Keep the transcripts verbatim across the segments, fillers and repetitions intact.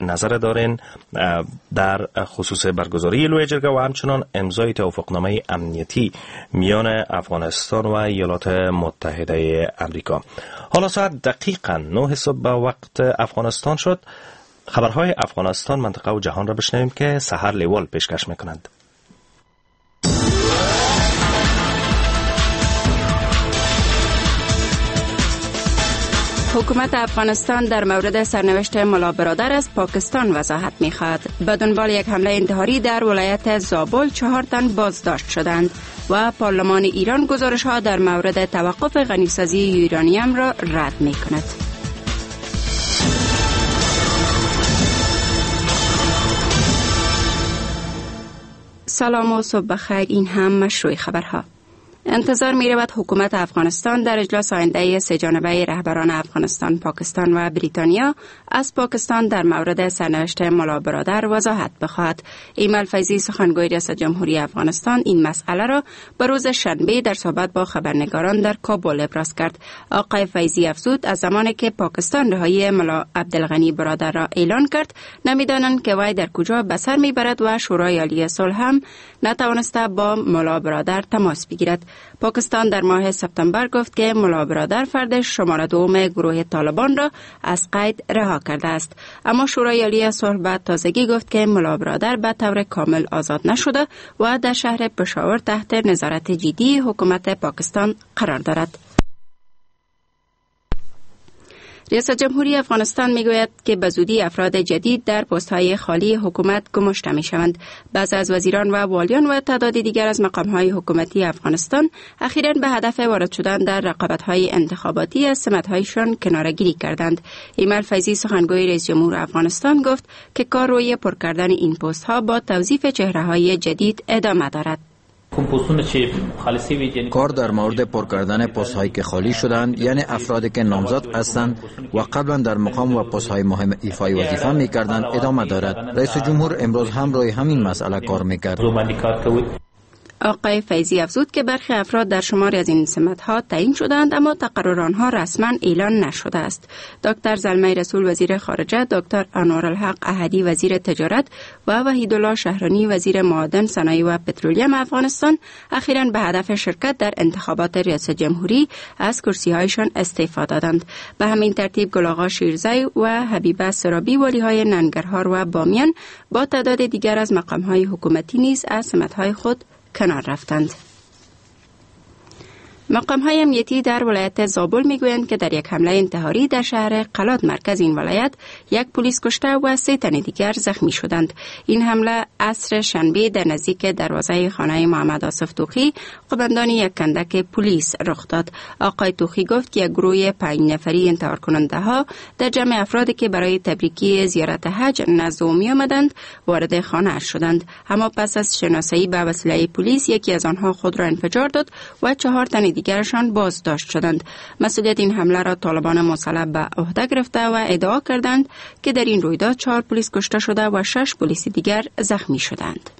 نظر دارین در خصوص برگزاری لوی جرگه و همچنان امضای توافقنامه امنیتی میان افغانستان و ایالات متحده امریکا؟ حالا ساعت دقیقاً نه صبح به وقت افغانستان شد. خبرهای افغانستان، منطقه و جهان را بشنویم که سحر لیوال پیشکش میکنند. حکومت افغانستان در مورد سرنوشت ملا برادر از پاکستان وضاحت می‌خواهد. به دنبال یک حمله انتحاری در ولایت زابل چهار تن بازداشت شدند و پارلمان ایران گزارش‌ها در مورد توقف غنیسازی یورانیم را رد می‌کند. سلام و صبح بخیر. این هم مشروع خبرها. انتظار می رود حکومت افغانستان در اجلاس آینده سه جانبه رهبران افغانستان، پاکستان و بریتانیا از پاکستان در مورد سرنوشت ملا برادر وضاحت بخواهد. ایمل فیضی، سخنگوی ریاست جمهوری افغانستان، این مسئله را به روز شنبه در صحبت با خبرنگاران در کابل ابراز کرد. آقای فیضی افزود از زمانی که پاکستان رهایی ملا عبدالغنی برادر را اعلان کرد، نمیدانند که وی در کجا به سر میبرد و شورای عالی صلح هم نتوانسته با ملا برادر تماس بگیرد. پاکستان در ماه سپتامبر گفت که ملا برادر فرد شماره دوم گروه طالبان را از قید رها کرده است، اما شورای عالی صلح به تازگی گفت که ملا برادر به طور کامل آزاد نشده و در شهر پشاور تحت نظارت جدی حکومت پاکستان قرار دارد. ریاست جمهوری افغانستان میگوید که به زودی افراد جدید در پست‌های خالی حکومت گماشته میشوند. بعضی از وزیران و والیان و تعداد دیگر از مقام‌های حکومتی افغانستان اخیراً به هدف وارد شدن در رقابت‌های انتخاباتی از سمت‌هایشان کناره‌گیری کردند. ایمل فیضی، سخنگوی رئیس جمهور افغانستان، گفت که کار روی پر کردن این پست‌ها با توظیف چهره‌های جدید ادامه دارد. کار در مورد پر کردن پست هایی که خالی شدند، یعنی افرادی که نامزد هستند و قبلا در مقام و پست های مهم ایفای وظیفه می کردند ادامه دارد. رئیس جمهور امروز هم روی همین مسئله کار می کرد. آقای فیضی افزود که برخی افراد در شماری از این سمت‌ها تعیین شدند، اما تقرر آنها رسما اعلان نشده است. دکتر زلمه رسول وزیر خارجه، دکتر انوارالحق احدی وزیر تجارت و وحیدالله شهرانی وزیر معادن، صنایع و پترولیم افغانستان اخیراً به هدف شرکت در انتخابات ریاست جمهوری از کرسی‌هایشان استعفا دادند. به همین ترتیب گل آقا شیرزی و حبیبه سرابی، والی‌های ننگرهار و بامیان، با تعداد دیگر از مقام‌های حکومتی نیز از سمت‌های خود کنار رفتند. مقام‌های امنیتی در ولایت زابل میگویند که در یک حمله انتحاری در شهر قلات، مرکز این ولایت، یک پلیس کشته و سه تن دیگر زخمی شدند. این حمله عصر شنبه در نزدیک دروازه خانه محمد آصف توخی، قماندان یک کندک پلیس رخ داد. آقای توخی گفت که یک گروه پنج نفری انتحار کننده ها در جمع افرادی که برای تبریکی زیارت حج نزد او می آمدند وارد خانه شدند، اما پس از شناسایی به وسیله پلیس یکی از آنها خود را انفجار داد و چهار تن دیگرشان بازداشت شدند. مسئولیت این حمله را طالبان مسلح به عهده گرفته و ادعا کردند که در این رویداد چهار پلیس کشته شده و شش پلیس دیگر زخمی شدند.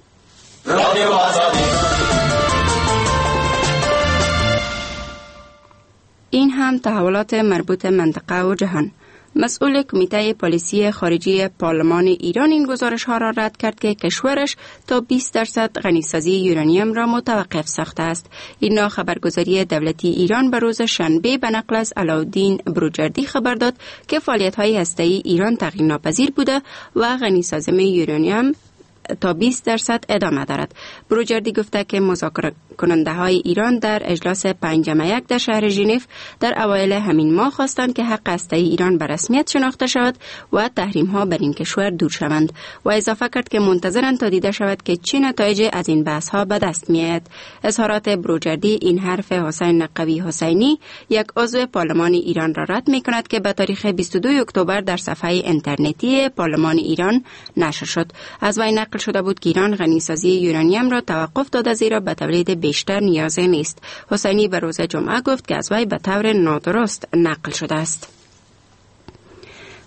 این هم تحولات مربوط منطقه و جهان. مسئول کمیته پالیسی خارجی پارلمان ایران این گزارش ها را رد کرد که کشورش تا بیست درصد غنیسازی یورانیم را متوقف ساخته است. این خبرگزاری دولتی ایران به روز شنبه به نقل از علاءالدین بروجردی خبر داد که فعالیت های هسته‌ای ایران تغییر ناپذیر بوده و غنیسازی یورانیم تا بیست درصد ادامه دارد. بروجردی گفته که مذاکره کننده های ایران در اجلاس پنجم یک در شهر ژنو در اوایل همین ماه خواستند که حق هسته‌ای ایران به رسمیت شناخته شود و تحریم ها بر این کشور دور شوند و اضافه کرد که منتظرند تا دیده شود که چه نتایج از این بحث ها به دست میآید. اظهارات بروجردی این حرف حسین نقوی حسینی، یک عضو پارلمان ایران، را رد می کند که به تاریخ بیست و دو اکتبر در صفحه اینترنتی پارلمان ایران نشر شد. از وی نقل شده بود که ایران غنیسازی یورانیم را توقف داده زیرا به تولید بیشتر نیاز نیست. حسینی به روز جمعه گفت که از وی به طور نادرست نقل شده است.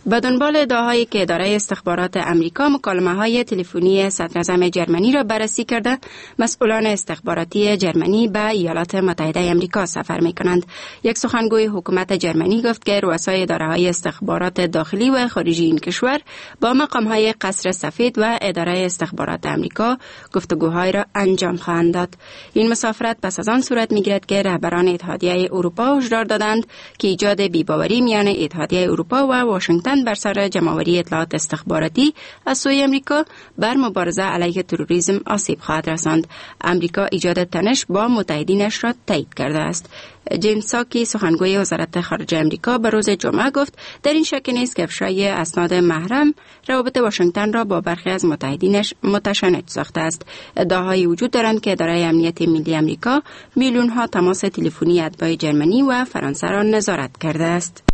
به دنبال ادعاهایی که اداره استخبارات امریکا مکالمه های تلفنی صدراعظم جرمنی را بررسی کرده، مسئولان استخباراتی جرمنی به ایالات متحده امریکا سفر می کنند. یک سخنگوی حکومت جرمنی گفت که رؤسای اداره های استخبارات داخلی و خارجی این کشور با مقام های قصر سفید و اداره استخبارات امریکا گفتگوهای را انجام خواهند داد. این مسافرت پس از آن صورت می گیرد که رهبران اتحادیه اروپا هشدار دادند که ایجاد بی‌باوری میان اتحادیه اروپا و واشنگتن بر سر جمع‌آوری اطلاعات استخباراتی از سوی امریکا بر مبارزه علیه تروریسم آسیب خواهد رساند. امریکا ایجاد تنش با متحدینش را تایید کرده است. جیم ساکی سخنگوی وزارت خارجه امریکا به روز جمعه گفت در این شک نیست که افشای اسناد محرم روابط واشنگتن را با برخی از متحدینش متشنج ساخته است. ادعاهایی وجود دارند که اداره امنیت ملی امریکا میلیون ها تماس تلفنی اتباع جرمنی و فرانسه را نظارت کرده است.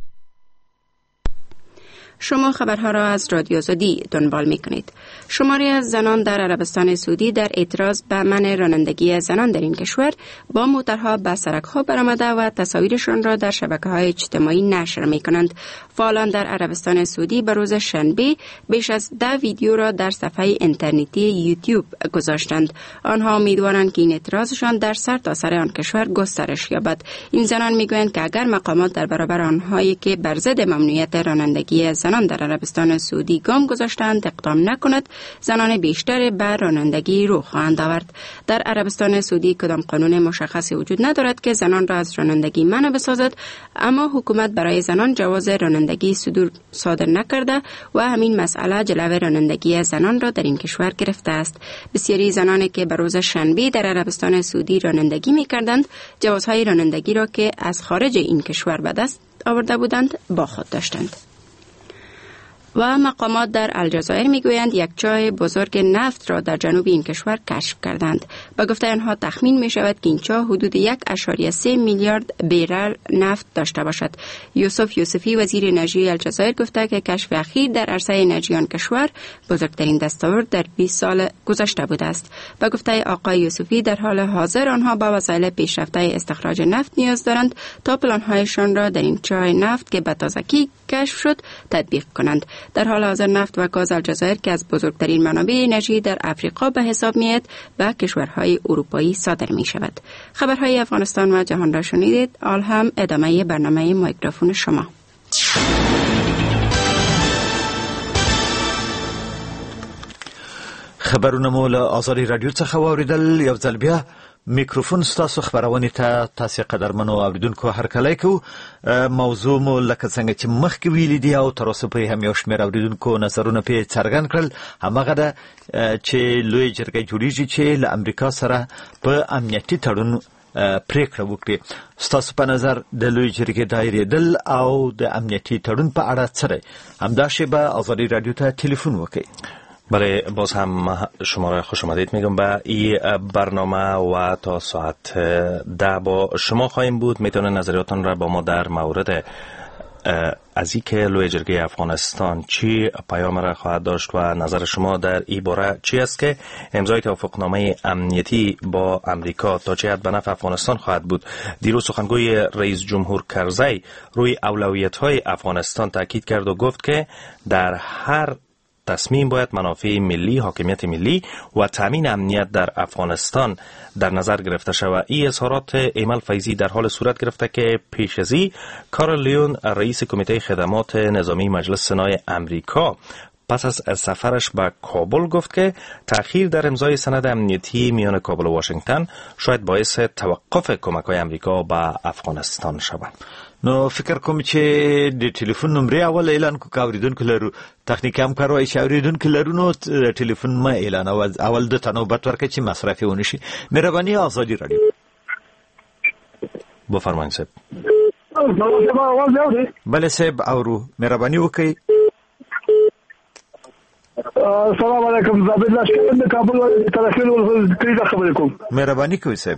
شما خبرها را از رادیو زودی دنبال می کنید. شماری از زنان در عربستان سعودی در اعتراض به منع رانندگی زنان در این کشور با موترها به سرک‌ها برآمده و تصاویرشان را در شبکه‌های اجتماعی نشر می کنند. فعالان در عربستان سعودی به روز شنبه بیش از ده ویدیو را در صفحه اینترنتی یوتیوب گذاشتند. آنها امیدوارند که این اعتراضشان در سر تا سر آن کشور گسترش یابد. این زنان میگویند که اگر مقامات در برابر آنهایی که بر ضد ممنوعیت رانندگی زنان در عربستان سعودی گام گذاشتند اقدام نکند، زنان بیشتر به رانندگی رو خواهند آورد. در عربستان سعودی کدام قانون مشخصی وجود ندارد که زنان را از رانندگی منع بسازد، اما حکومت برای زنان جواز رانندگی صدور صادر نکرده و همین مسئله جلوه رانندگی زنان را در این کشور گرفته است. بسیاری زنانی که به روز شنبه در عربستان سعودی رانندگی می‌کردند، جوازهای رانندگی را که از خارج این کشور به دست آورده بودند با خود داشتند. و مقامات در الجزایر میگویند یک چاه بزرگ نفت را در جنوب این کشور کشف کردند. با گفته آنها تخمین می شود که این چاه حدود یک اشاریه سه میلیارد بیرل نفت داشته باشد. یوسف یوسفی وزیر انرژی الجزایر گفته که کشف اخیر در عرصه انرژی آن کشور بزرگترین دستاورد در بیست سال گذشته بوده است. با گفته آقای یوسفی در حال حاضر آنها با وسایل پیشرفته استخراج نفت نیاز دارند تا پلان‌هایشان را در این چاه نفت که به تازگی کشف شد تطبیق کنند. در حال حاضر نفت و گاز الجزایر که از بزرگترین منابع انرژی در افریقا به حساب میاد به کشورهای اروپایی صادر می شود. خبرهای افغانستان و جهان را شنیدید. آل هم ادامه برنامه میکروفون شما. خبرونه مو له آزادی رادیو څخه واوریدل. یو ځل بیا میکروفون ستاسو خبرونه ته تاسو قدرمنو اوریدونکو هرکلی کو. موضوع مو لکه څنګه چې مخکې ویلي دی او تر اوسه پورې هم یو شمېر اوریدونکو نظرونه پې څرګند کړل، هماغه ده چې لوی جرګه جوړیږي چې له امریکا سره په امنیتي تړون پریکړه وکړي. ستاسو په نظر د لوی جرګې دایریدل او د امنیتي تړون په اړه څه دی؟ همدا شیبه آزادی رادیو ته تلیفون وکړئ. بله، باز هم شما را خوش آمدید میگم به این برنامه و تا ساعت ده با شما خواهیم بود. میتونه نظریاتون را با ما در مورد از این که لوی جرگه افغانستان چی پیام را خواهد داشت و نظر شما در این باره چی است که امضای توافقنامه امنیتی با امریکا تا چه حد به نفع افغانستان خواهد بود. دیروز سخنگوی رئیس جمهور کرزی روی اولویت‌های افغانستان تاکید کرد و گفت که در هر تصمیم باید منافع ملی، حاکمیت ملی و تامین امنیت در افغانستان در نظر گرفته شود. این اظهارات ایمل فیضی در حال صورت گرفته که پیش از این کارل لیون رئیس کمیته خدمات نظامی مجلس سنای امریکا پس از سفرش به کابل گفت که تأخیر در امضای سند امنیتی میان کابل و واشنگتن شاید باعث توقف کمک‌های امریکا به افغانستان شود. نو فکر کوم چې د ټلیفون نمبر اول اعلان کو کاوریدونکو لرو تخنیکی همکار وای چې اوریدونکو لرو نو ټلیفون ما اعلان اول د تنوبت ورکړي چې مصرف ونشي. مهرباني آزادی رادیو. بفرمایید صاحب. بله صاحب اورو مهرباني وکړئ. السلام علیکم. زابد لشکر د کابل ولایت تلفون ولې خبرې کوم. مهرباني کوئ صاحب.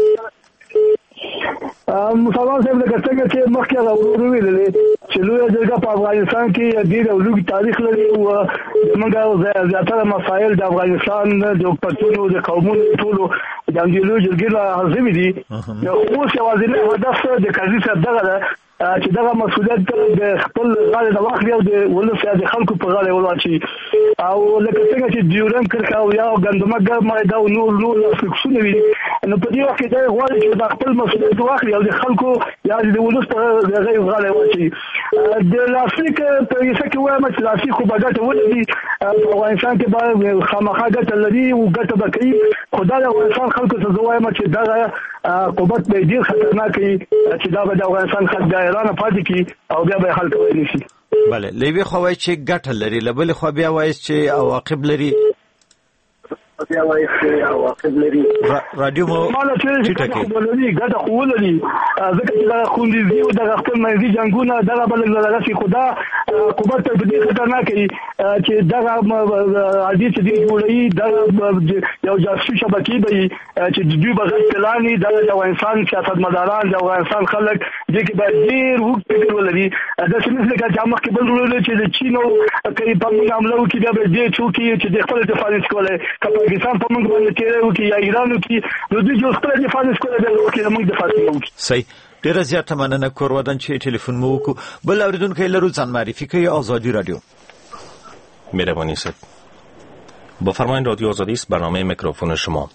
مسلمان صاحب د کڅنګ چې مخکې راوړو ویلې چې لوی جرګه په افغانستان کې ډېر لوی تاریخ لري او موږ زیاتره مسایل د افغانستان د پښتنو د قومونو ټولو د لوی جرګې له حاضر دي. خو اوس یوازینی هدف د قاضي صاحب دغه چې دغه مسؤلیت د خپل غاړه د واخلي او د ولس د خلکو په غاړه ولواچي او لکه څنګه چې ډیورن کرښه او یا ګندمه ګرمه دا نور نور فکسونه وي نو په دې وخت کې دا غواړي چې د خپل مسؤلیت واخلي او د خلکو یا د ولس په غاړه واچي د لاسلیک په یوه کې وایم چې لاسلیک خو به ګټه ولري په افغانستان کې به خامخا ګټه لري او ګټه به کوي خو دا د افغانستان خلکو ته زه وایم چې دغه قوت به ډېر خطرناک وي چې دا به د افغانستان خلک د ایران پاتې کی او بیا به حل کوي نشي. بله لوی خو وایي چې ګټه لري لبل خو بیا وایي چې عواقب لري بیا وایي چې عواقب لري رادیو مو ټیټه کې ولري ګټه خو ولري ځکه چې دا خوندزي او د خپل منځي جنگونه دغه بل لږه شي خدا قوت په دې خطرناک وي چې دغه عادي چې دی جوړي د یو جاسوسي شبکې به چې دوی به غلطلاني د افغانستان سیاستمداران د افغانستان خلک دې کې به ډېر وخت فکر ولري دا څه مثل چې هغه کې بل ورول چې د چینو کوي په موږ عملو کې دا به دې چوکي چې د خپل دفاع کولای پاکستان په موږ باندې کېږي او یا ایران کې نو دوی جو خپل دفاع کولای د وکیل موږ دفاع کوو. صحیح ډیره زیاته مننه کور ودان چې ټلیفون مو وکړو. بل اوریدونکو لرو ځان معرفي کوي آزادی رادیو. مهربانی است بفرمایید رادیو آزادی است برنامه میکروفون شما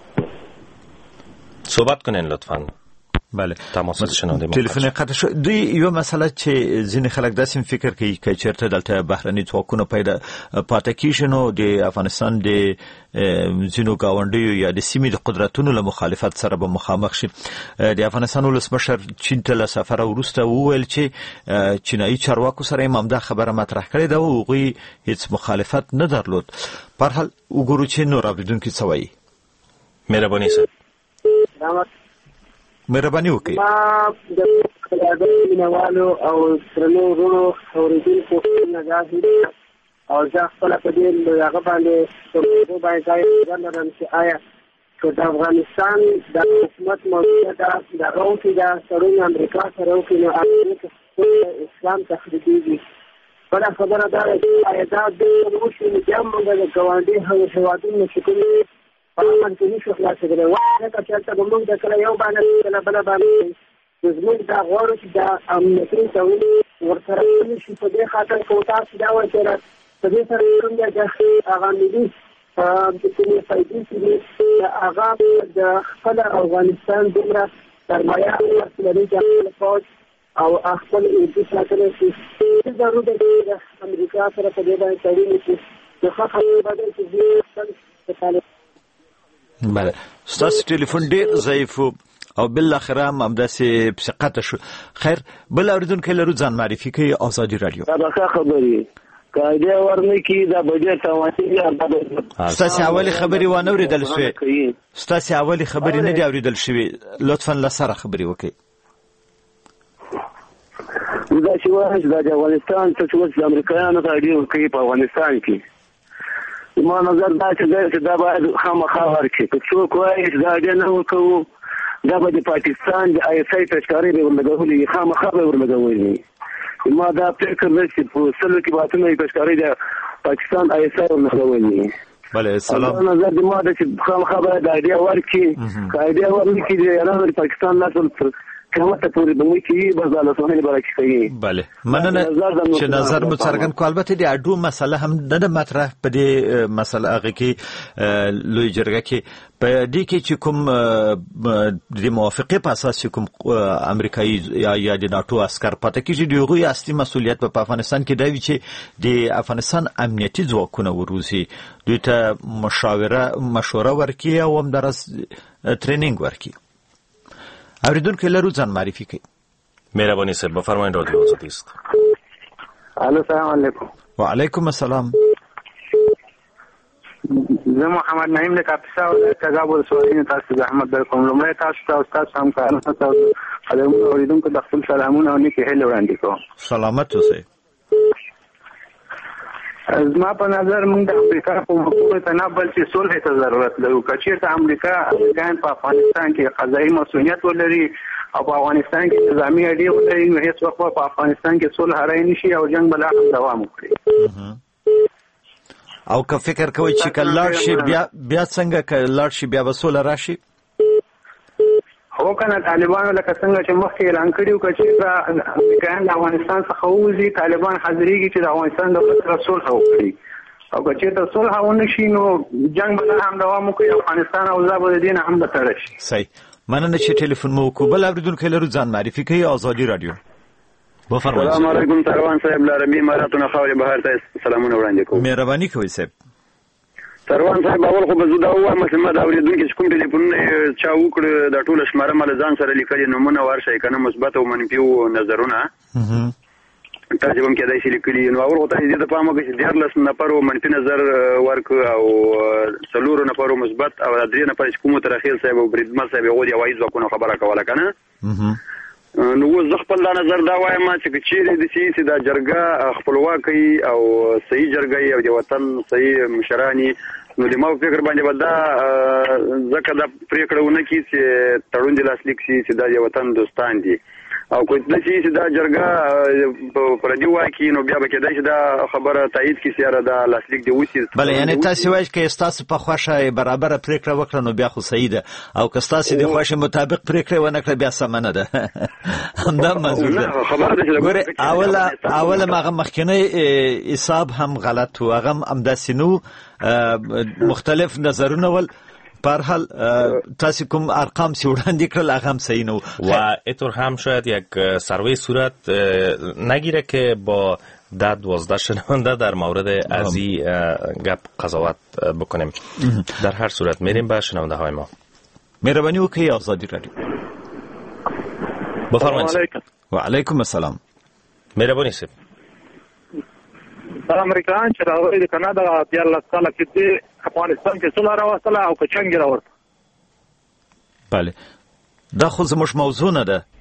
صحبت کنین لطفاً. بله تماس شنونده ما تلفن قطع شد. دوی یو مسئله چې ځینې خلک داسې فکر کوي چې چیرته دلته بهرني ځواکونه پیدا پاتې کیږي نو د افغانستان د ځینو گاونډیو یا د سیمې د قدرتونو له مخالفت سره به مخامخ شي. د افغانستان ولسمشر چین ته له سفر وروسته وویل چې چینایي چارواکو سره یې همدا خبره مطرح کړې ده او هغوی هیڅ مخالفت نه درلود. په هر حال وګورو چې نور اوریدونکي څه وایي. مهرباني صاحب مهرباني وکړئ. ما د خلادو مینوالو او سرنو ورونو اوریدونکو نګاهي او زه خپل په دې هغه باندې په باندې ځای لرم چې آیا چې د افغانستان د حکومت موجوده د روسي د سرون امریکا سره او کې اسلام تخریبي بل خبره دا چې آیا دا د روسي د جامو د ګوانډي هغه هوادونو چې کوي پرمن کې نشو خلاصېدلی وایي که چېرته به موږ د کله یو باندې کله بله باندې زموږ دا غواړو چې دا امنیتي تولید ورسره ونې شي په دې خاطر که تاسو دا وایي چې په دې سره کوم د هغه ملي چې کومې فایدې چې دي هغه د خپل افغانستان دومره سرمایه لري چې پوځ او خپل اردو ساتلی شي ضرور ده چې امریکا سره په دې باندې تړون وکړي د ښه خبرې بدل چې دوی خپل بله ستاسو ټلیفون ډیر ضعیف او بالاخره هم همداسې پسې قطع شو. خیر بل اوریدونکی لرو ځان معرفي کوي آزادي رادیو. دا ښه خبرې قاعده ورنه کی دا بجټ توانې ستاسو اولي خبرې وانه اوریدل شوې ستاسو اولي خبرې نه دی اوریدل شوې لطفا لسره خبرې وکړئ. دا چې وایي دا د افغانستان څه چې د امریکایانو ته اړین کوي په افغانستان کې ما نظر دا چې دا باید خامخا ورکړي که څوک وایي چې دا اړین نه وکړو دا به د پاکستان د آی اس آی تشکارې به ورلګولي خامخا به ورلګولي ما دا فکر دی چې په سلو کې باتونه تشکارې د پاکستان آی اس آی ورلګولي. بله سلام نظر د ما دا چې خامخا باید د اړیا ورکړي که اړیا ورکړي د ایران د پاکستان نسل قیامت پورې به موږ کې بازار سمې برابر کوي. بله مننه چې نظر مو څرګند کړ. البته د اډو مسله هم د مطرح په دې مسله هغه کې لوی جرګه کې په دې کې چې کوم د موافقه په اساس کوم امریکایي یا یا د ناتو عسكر پاتې کیږي دغه اصلي مسؤلیت په افغانستان کې دی چې د افغانستان امنیتي ځواکونه وروزي دوی ته مشاوره مشوره ورکړي او هم درس ټریننګ ورکړي. اوریدونکو لرو ځان معرفي کوي. مهرباني صاحب بفرمایید رادیو آزادی است. الو سلام علیکم. و علیکم السلام. زه محمد نعیم له کاپیسا او تګاب ولسوالۍ تاسو د احمد در کوم لمړی تاسو ته استاد سم کارونه تاسو خلک اوریدونکو د خپل سلامونه او نیکه هیله وړاندې کوم. سلامت اوسئ. زما په نظر موږ د امریکا په حکومت نه بل چې صلح ته ضرورت لرو. که چېرته امریکا امریکایان په افغانستان کې قضایي مسؤلیت ولري او په افغانستان کې نظامي اړیکې ولري نو هیڅ وخت په افغانستان کې صلح هرای نشي او جنگ بل هم دوام وکړي. او که فکر کوي چې کله شي بیا بیا څنګه کله شي بیا وسول راشي هو وکنه طالبانو لکه څنګه چې مخکې اعلان کړیو چې امریکایان د افغانستان څخه ووځي، طالبان حاضرېږي چې د افغانستان دولت سره صلح وکړي، او که چېرته صلح ونه شي نو جنګ به هم دوام وکړي، افغانستان اوضاع به د دې نه هم بدتره شي. صحیح. مننه چې ټلیفون مو وکړو. بل اورېدونکی لرو، ځان معرفي کوي. آزادي رادیو. بفرمایئ. السلام علیکم سروان صاحب، له عربي اماراتو نه خاورې بهر ته سلامونه وړاندې کوم. مهرباني کوئ صاحب. سروان صاحب، اول خو به زه دا ووایم چې ما د اورېدونکي چې کوم ټلیفونونه چا وکړه دا ټوله شماره ما له ځان سره لیکلي نومونه ورشئ که نه مثبت او منفي نظرونه تاسې به هم کېدای شي لیکلي. نو اول خو تاسې دې ته پام وکړئ چې دیارلس نفرو منفي نظر ورکړه او څلورو نفرو مثبت او درې نفر چې کومو ترخیل صاحب او بریدمل صاحب هغوی د هوایي ځواکونو خبره کوله که نه. نو اوس زه خپل دا نظر دا وایم چې که چیرې داسې چې دا جرګه خپلواکي او صحیح جرګه او د وطن صحیح مشراني، نو د ما په فکر باندې به دا ځکه دا پرېکړه ونه کړي چې تړون دې لاسلیک شي چې دا د وطن دوستان دي، او که داسې چې دا جرګه په پردي واکي نو بیا به کېدای شي دا خبره تایید کړي چې یاره دا لاسلیک دې وشي. بله، یعنې تاسې وایئ که ستاسو په خوښه برابره پرېکړه وکړه نو بیا خو صحیح ده، او که ستاسې د خوښې مطابق پرېکړه ونه کړه بیا سمه نه ده. همدا منظور ده. ګورې اوله اوله هغه مخکینی حساب هم غلط و، هغه هم همداسې نه مختلف نظرونه ول. پر حال تاسو کوم ارقام سی وړاندې کړل هغه هم صحیح نه و اینطور هم شاید یک سروی صورت نگیره که با ده دوازده شنونده در مورد از این گپ قضاوت بکنیم. در هر صورت میریم به شنونده های ما. مهربانی وکړئ. آزادی رادیو. بفرمایید. و علیکم السلام. مهربانی صاحب. امریکایان چې راغلي د کاناډا دیارلس کاله کې د افغانستان کې صلح راوستله او که جنګ یې راوست. بله، دا خو زموږ موضوع نه ده.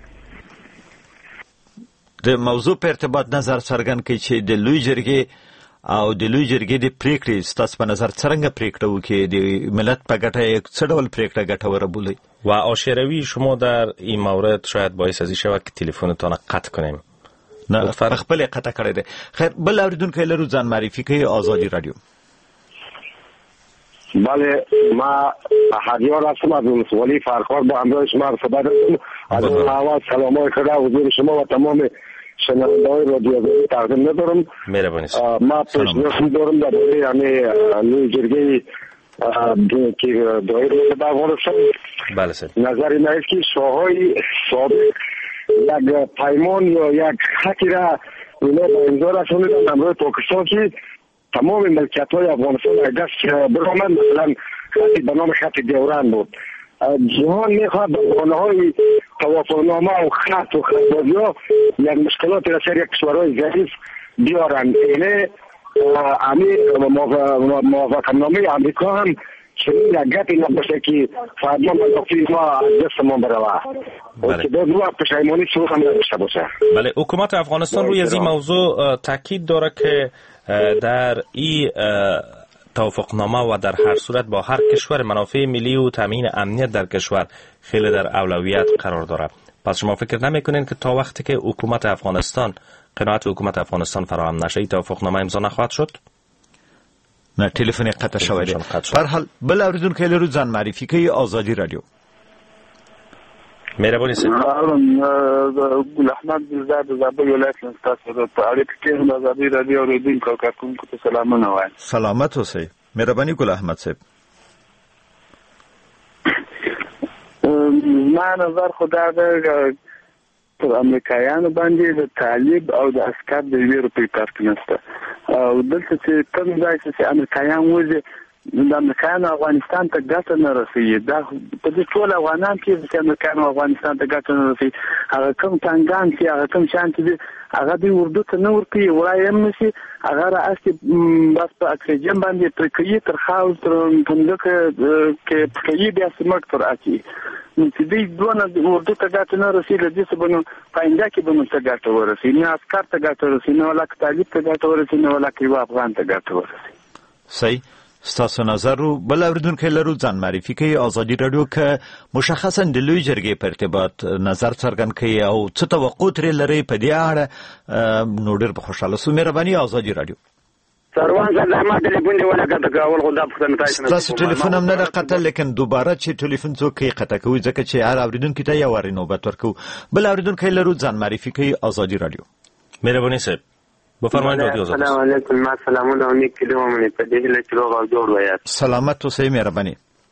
د موضوع په ارتباط نظر څرګند کړئ چې د لوی جرګې او د لوی جرګې د پریکړې ستاسو په نظر څرنګه پریکړه وکړي، د ملت په ګټه څه ډول پریکړه ګټوره بولئ؟ و آشروی شما در این مورد شاید باعث از این شود که تلفنتان قطع کنیم. نه خپل قطع کړی دی. خیر، بل اوریدونکی لرو، ځان معرفي کوي. آزادی رادیو. بله، ما هدیار هستم از ولسوالی فرخار با همراه شما ارتباط دارم. از اون آواز سلامای خدا حضور شما و تمام شنونده های رادیو تقدیم ندارم. مهربانی. ما پیشنهاد دارم در دوره یعنی لوی جرگه که دایر به افغانستان. بله سر. نظری ما است که شاههای سابق یک پیمان یا یک خطی را اینا با امضا رسوندن همراه پاکستان که تمام ملکیت های افغانستان دست برآمد. مثلا خطی به نام خط دیورند بود. جهان میخواد به بحانه های توافقنامه و خط و خطبازی ها یک مشکلات را سر یک کشورهای ضعیف بیارن. اینه امی موافقتنامه امریکا هم چنین یک گپی نباشه که فردا منافع ما از دست ما بروه و که دو وقت پشیمانی سوخ هم نداشته باشه. بله، حکومت افغانستان روی از این موضوع تاکید داره که در این توافقنامه و در هر صورت با هر کشور منافع ملی و تامین امنیت در کشور خیلی در اولویت قرار داره. پس شما فکر نمیکنین که تا وقتی که حکومت افغانستان قناعت حکومت افغانستان فراهم نشه این توافقنامه امضا نخواهد شد؟ نه، تلفن قطع شوی دی. پر حال بل اوریدونکی لرو، ځان معرفي کوي. آزادی رادیو. مهرباني سید. ګل احمد زاد زابل ولایت تاسو ته اړیکه کې د آزادی رادیو اوریدونکو کارکونکو ته سلامونه وایم. سلامت اوسئ. مهرباني ګل احمد صاحب. ما نظر خدا ده پر امریکایانو باندې د طالب او د عسكر د ویرو په فرق نشته. او دلته چې کوم ځای چې امریکایان وځي د امریکایانو افغانستان ته ګټه نه رسېږي. دا په دې ټول افغانان کې چې امریکایانو افغانستان ته ګټه نه رسېږي، هغه کوم ټانګان چې هغه کوم شان چې هغه د اردو ته نه ورکوي وړای هم نشي، هغه رااستي بس په اکسیجن باندې تر کوي تر خاو تر پندکه کې کوي بیا سمک تر اچي. نو چې دوی دونه اردو ته ګټه نه رسېږي، له دې څه به نو پاینده کې به نو څه ګټه ورسېږي، نه عسکر ته ګټه ورسېږي، نه ولا طالب ته ګټه ورسېږي، نه ولا یو افغان ته ګټه ورسېږي. صحیح. ستاسو نظر رو بل اوریدونکی لرو، ځان معرفي کوي. آزادی رادیو که مشخصا د لوی جرګې په ارتباط نظر څرګند کوي او څه توقع ترې لري په دې اړه نو ډېر به خوشحاله سو. مهرباني. آزادی رادیو. سروان صاحب ما ټلیفون دی ولا کته کول خو دا پښتنه تاسو نه تاسو ټلیفون هم نه قتل لیکن دوباره چې ټلیفون څوک یې قطع کوي ځکه چې هر اوریدونکو ته یو وری نوبت ورکو بل اوریدونکو لرو ځان معرفي کوي آزادی رادیو. مهرباني صاحب بفرمایید رادیو آزادی. السلام علیکم ما سلامونه او نیک کلو مې په دې له چلو غو جوړ وایي. سلامت اوسئ مهرباني.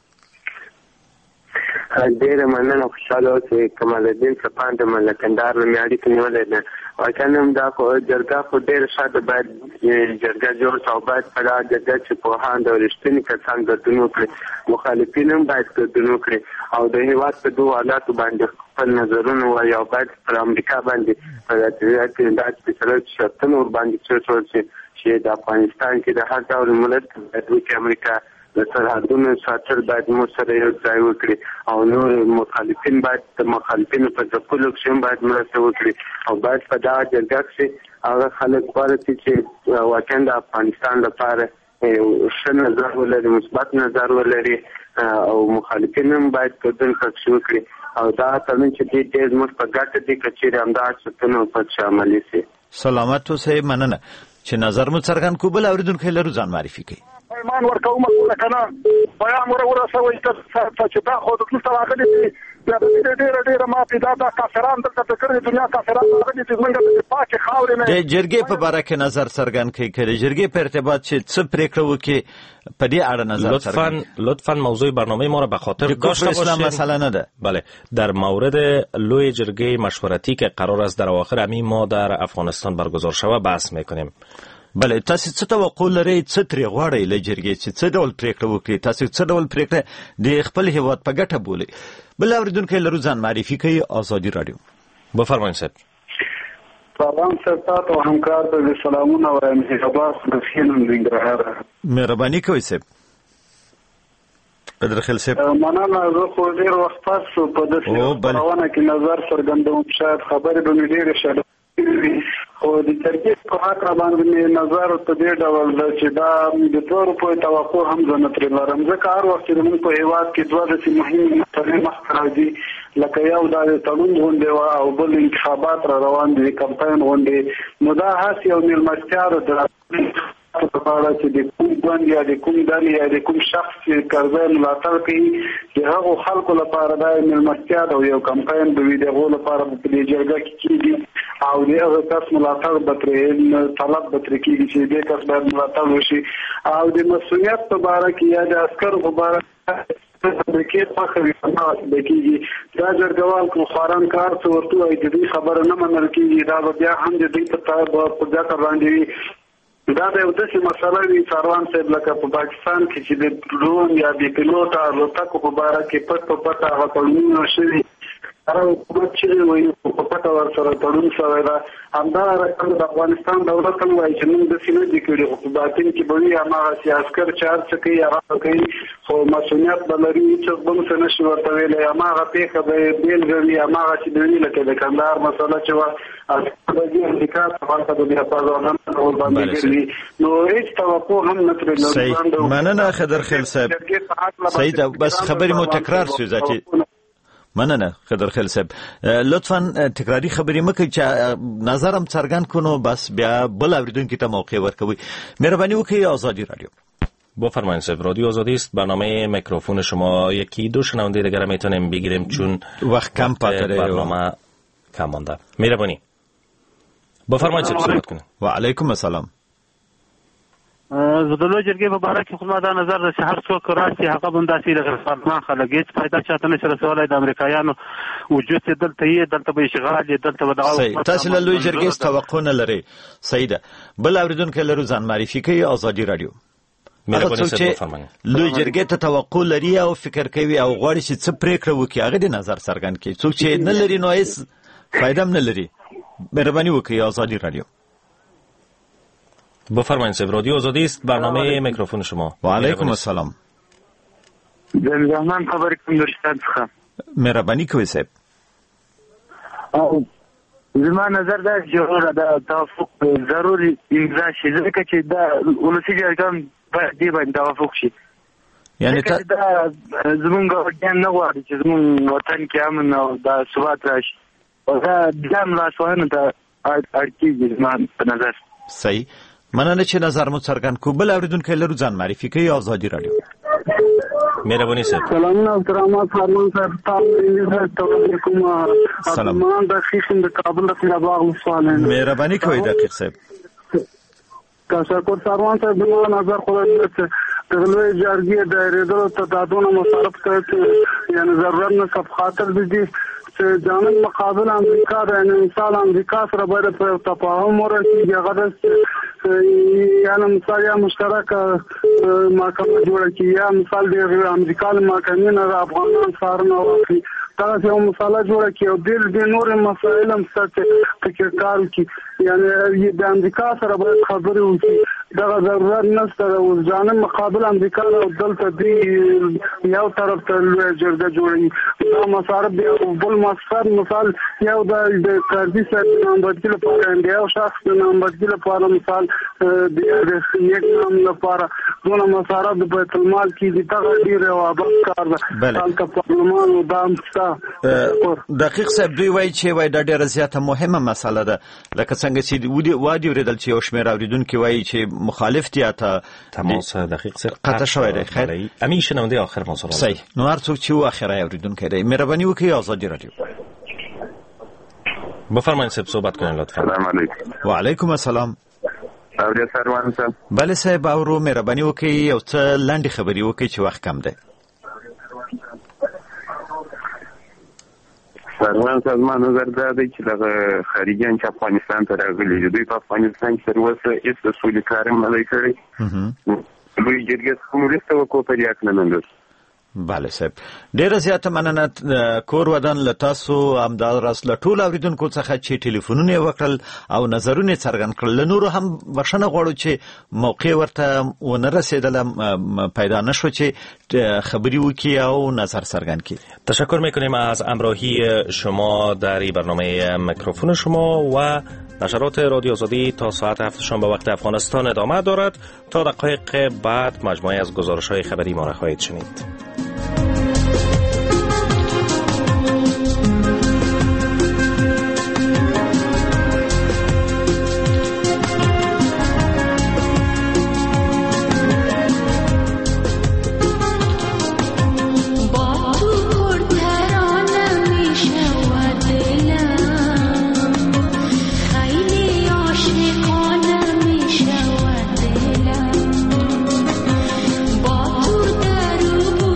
ډېر مننه خوشاله اوسئ. کمال الدین سپاند ملکندار مې اړیکې نیولې ده او کنه دا کو جرګه خو ډېر شاته باید جرګه جوړ او باید په دا جرګه چې په هاند او رښتینی کسان ګډون کړي مخالفین هم باید ګډون کړي او د هیواد په دوه حالات باندې خپل نظرونه وایي او باید پر امریکا باندې په دې کې دا چې څلور شرطونه ور باندې څه چې د افغانستان کې د هر ډول ملت د دوی امریکا د سرحدونو ساتل باید مو سره یو ځای وکړي او نور مخالفین باید د مخالفینو په ځپلو کې هم باید مرسته وکړي او باید په دا جرګه کې هغه خلک غواړي چې واقعا د افغانستان لپاره ښه نظر ولري مثبت نظر ولري او مخالفین هم باید ګډون وکړي او دا ترڅو چې دې ډېر موږ په ګټه دي چې همدا څه په شامل شي. سلامت اوسئ مننه چې نظر مو څرګند کو بل اوریدونکو لرو ځان معرفي کوي. ایمان ورکوم مسؤل کنه بیان ور ورسوي چې دا خو د ټول راغلي دي د دې ډېر ډېر ما پیدا دا کافران دلته فکر دنیا کافران راغلي چې موږ د پاک خاورې نه د جرګې په باره کې نظر څرګند کړي کړي جرګې په ارتباط چې څه پریکړه وکړي په دې اړه نظر څرګند لطفاً لطفاً موضوع برنامه ما را به خاطر داشته باشید. مسئله نه ده. بله در مورد لوی جرګه مشورتی که قرار است در اواخر همین ماه در افغانستان برگزار شود بحث میکنیم. بله تاسو څه توقع لرئ څه ترې غواړئ له جرګې چې څه ډول پریکړه وکړي تاسو څه ډول پریکړه د خپل هیواد په ګټه بولئ بل اوریدونکو لرو ځان معرفي کوي آزادی رادیو. بفرمایئ صاحب. سلام سرتات او همکار ته سلامونه وایم هیباس د خیلم ننګرهار. مهرباني کوئ صاحب. قدر خیل صاحب مننه زه خو ډېر وخت پس په داسې خبرونه کې نظر څرګندوم شاید خبرې به مې ډېرې شاید خو د ترکیب په حق باندې نظر ته دې ډول چې دا د دوه روپو توقع هم زنه تر لرم ځکه هر وخت چې موږ په هیواد کې دوه داسې مهم مسلې مخ راځي لکه یو دا تړون غونډه او بل انتخابات را روان دي کمپاین غونډه نو دا هڅه یو ملمستیا ده په اړه چې د کوم ګوند یا د کوم ډلې یا د کوم شخص چې کارځای ملاتړ کوي چې هغه خلکو لپاره دا ملمستیا ده یو کمپاین د وی دغه لپاره په دې جرګه کې کیږي او د هغه کس ملاتړ به ترې طلب به ترې کیږي چې دې کس باید ملاتړ وشي او د مسؤلیت په اړه کې یا د عسکر په اړه د کې فخر د کیږي دا جرګوال کو خاران کار څو ورته د دې خبره نه منل کیږي دا بیا هم د دې په تابع په ځکه باندې دا د یو داسې مسله وي سروان صاحب لکه په پاکستان کې چې د ډرون یا د پیلوټ الوتکو په باره کې پټ په پټه هغه تړونونه شوي هر حکومت چې وایي په پټه ورسره تړون شوی ده همدا رقم د افغانستان دولت هم وایي چې موږ داسې نه دي کړي خو په باطن کې به وي هماغسې عسکر چې هر څه کوي هغه کوي خو مسؤلیت به لري هېڅوک به هم څه نه شي ورته ویلی هماغه پېښه به یې بېلګه وي هماغسې به وي لکه د کندهار مسله چې وه عسکر به ځي امریکا ته هلته به بیا پازوالان ډول باندې ګرځي نو هېڅ توقع هم نه ترې لرو. صحیح مننه خضرخیل صاحب. صحیح ده بس خبرې مو تکرار شو ذاتي مننه خضرخیل صاحب لطفا تکراری خبرې مکه چې نظر هم څرګند کونو بس بیا بل اوریدونکو ته موقع ورکوي. مهربانی وکړئ آزادی رادیو. بفرمایید صاحب. رادیو آزادی است. برنامه میکروفون شما یکی دو شنونده دیگر میتونیم بگیریم چون وقت کم پاتره برنامه کم مانده. مهربانی بفرمایید صاحب صحبت کنید. و علیکم السلام. زه د لوی جرګې په باره کې خو ما دا نظر ده چې هر څوک راشي هغه به همداسې د غرفان خلک هېڅ فایده چاته نه شي رسولی د امریکایانو وجود چې دلته یې دلته به اشغال یې دلته به دغه تاسو له لوی جرګې توقع نه لرئ. صحیح ده بل اوریدونکی لرو ځان معرفي کوي آزادي رادیو. هغه څوک چې لوی جرګې ته توقع لري او فکر کوي او غواړي چې څه پرېکړه وکړي هغه د نظر څرګند کړي څوک چې نه لري نو هېڅ فایده هم نه لري. مهرباني وکړئ آزادی رادیو. بفرمایید صاحب. رادیو آزادی است. برنامه میکروفون شما. و علیکم السلام. د زمان خبرې کوم درشتان څخه مهرباني کوئ صاحب. او زما نظر دا چې دا توافق ضروري امضا شي ځکه چې دا ولسي جرګه باید دې باندې توافق شي. یعنی دا زمونږ ګاونډیان نه غواړي چې زمونږ وطن کې امن او دا ثبات راشي او دا د لاسوهنې ته اړ کېږي زما په نظر. صحیح مننه چې نظر مو څرګند کو. بل اوریدونکو لرو ځان معرفي کوي. آزادي رادیو. مهرباني صاحب. سلامونه او کرامات فرمان صاحب تاسو کوم سلام د خیشن د کابل د باغ سوال. مهرباني کوي دقیق صاحب. تشکر فرمان صاحب د نظر خو تغلوی جرگی دایره تعدادونه مصارف کوي یعنی ضرورت نه صف خاطر دي چې جانب مقابل امریکا د مثال امریکا سره باید په تفاهم ورسیږي. هغه یعنی مثال یا مشترک محکمه جوړه کړي یا مثال د امریکا محکمې نه افغانان سارنه ورکړي. دا یو مساله جوړه کړي او د نور مسایل هم څه فکر کار کوي. یعنی د امریکا سره باید خبرې وکړي. دا ضرورت نشته او جانب مقابل امریکا او دلته دی یو طرف ته لوی جرګه جوړي. دا مصارف دی او بل مقصد مثال یو د کاردي سره نامبردګي لپاره دی او شخص د نامبردګي لپاره مثال د یک نام لپاره دونه مصارف د بیت المال کې دي. دا ډیر وابه کار ده. دا پارلمان او دام دقیق صاحب دوی وایي چې وایي دا ډیره زیاته مهمه مسله ده. لکه څنګه چې ودی وادي ورېدل چې یو شمېر اوریدونکي وایي چې مخالف دي اته تماس دقیق صاحب قطع شوی دی. خیر امین شنونده آخر منصور صحیح. نو هر څوک چې و اخره اوریدونکي دی مهرباني وکړئ. آزادی رادیو. بفرمایید صاحب صحبت کنید لطفا. سلام علیکم. و علیکم السلام. اوریه سروان صاحب. بله صاحب اورو مهرباني وکړئ یو څه لنډې خبرې وکړئ چې وخت کم دی. سروان صاحب ما نظر دا دی چې دغه خارجيان چې افغانستان ته راغلي دي دوی په افغانستان کې تر اوسه هیڅ اصولي کار هم نه دی کړی. دوی جرګې څخه مرسته وکړه په دې اړه نه ده. بله صاحب ډیره زیاته مننه کور ودان له تاسو همداراز له ټولو اوریدونکو څخه چې ټلیفونونه وکړل او نظرونه څرګند کړل. له نورو هم بخښنه غواړو چې موقع ورته ونه رسیدله پیدا نشو چې خبری وکړي او نظر څرګند کړي. تشکر میکنیم از همراهی شما در این برنامه میکروفون شما و نشرات رادیو آزادی تا ساعت هفت شام به وقت افغانستان ادامه دارد. تا دقایق بعد مجموعه از گزارش‌های خبری ما را خواهید شنید. با تو در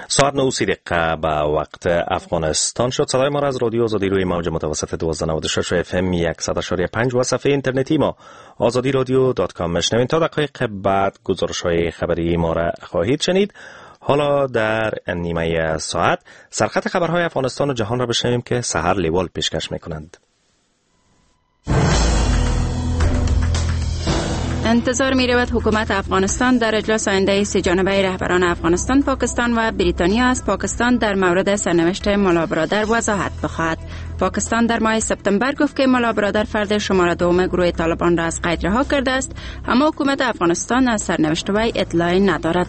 ساعت نه دقیقه به وقت افغانستان شد. صدای ما را از رادیو آزادی روی موج متوسط دویست و نود و شش اف ام صد و پنج و صفحه اینترنتی ما آزادی رادیو دات کام میشنوید. تا دقایق بعد گزارش‌های خبری ما را خواهید شنید. حالا در نیمه ساعت سرخط خبرهای افغانستان و جهان را بشنویم که سحر لیوال پیشکش میکنند. انتظار می رود حکومت افغانستان در اجلاس آینده سه جانبه رهبران افغانستان، پاکستان و بریتانیا از پاکستان در مورد سرنوشت ملا برادر وضاحت بخواهد. پاکستان در ماه سپتامبر گفت که ملا برادر فرد شماره دوم گروه طالبان را از قید رها کرده است، اما حکومت افغانستان از سرنوشت وی اطلاعی ندارد.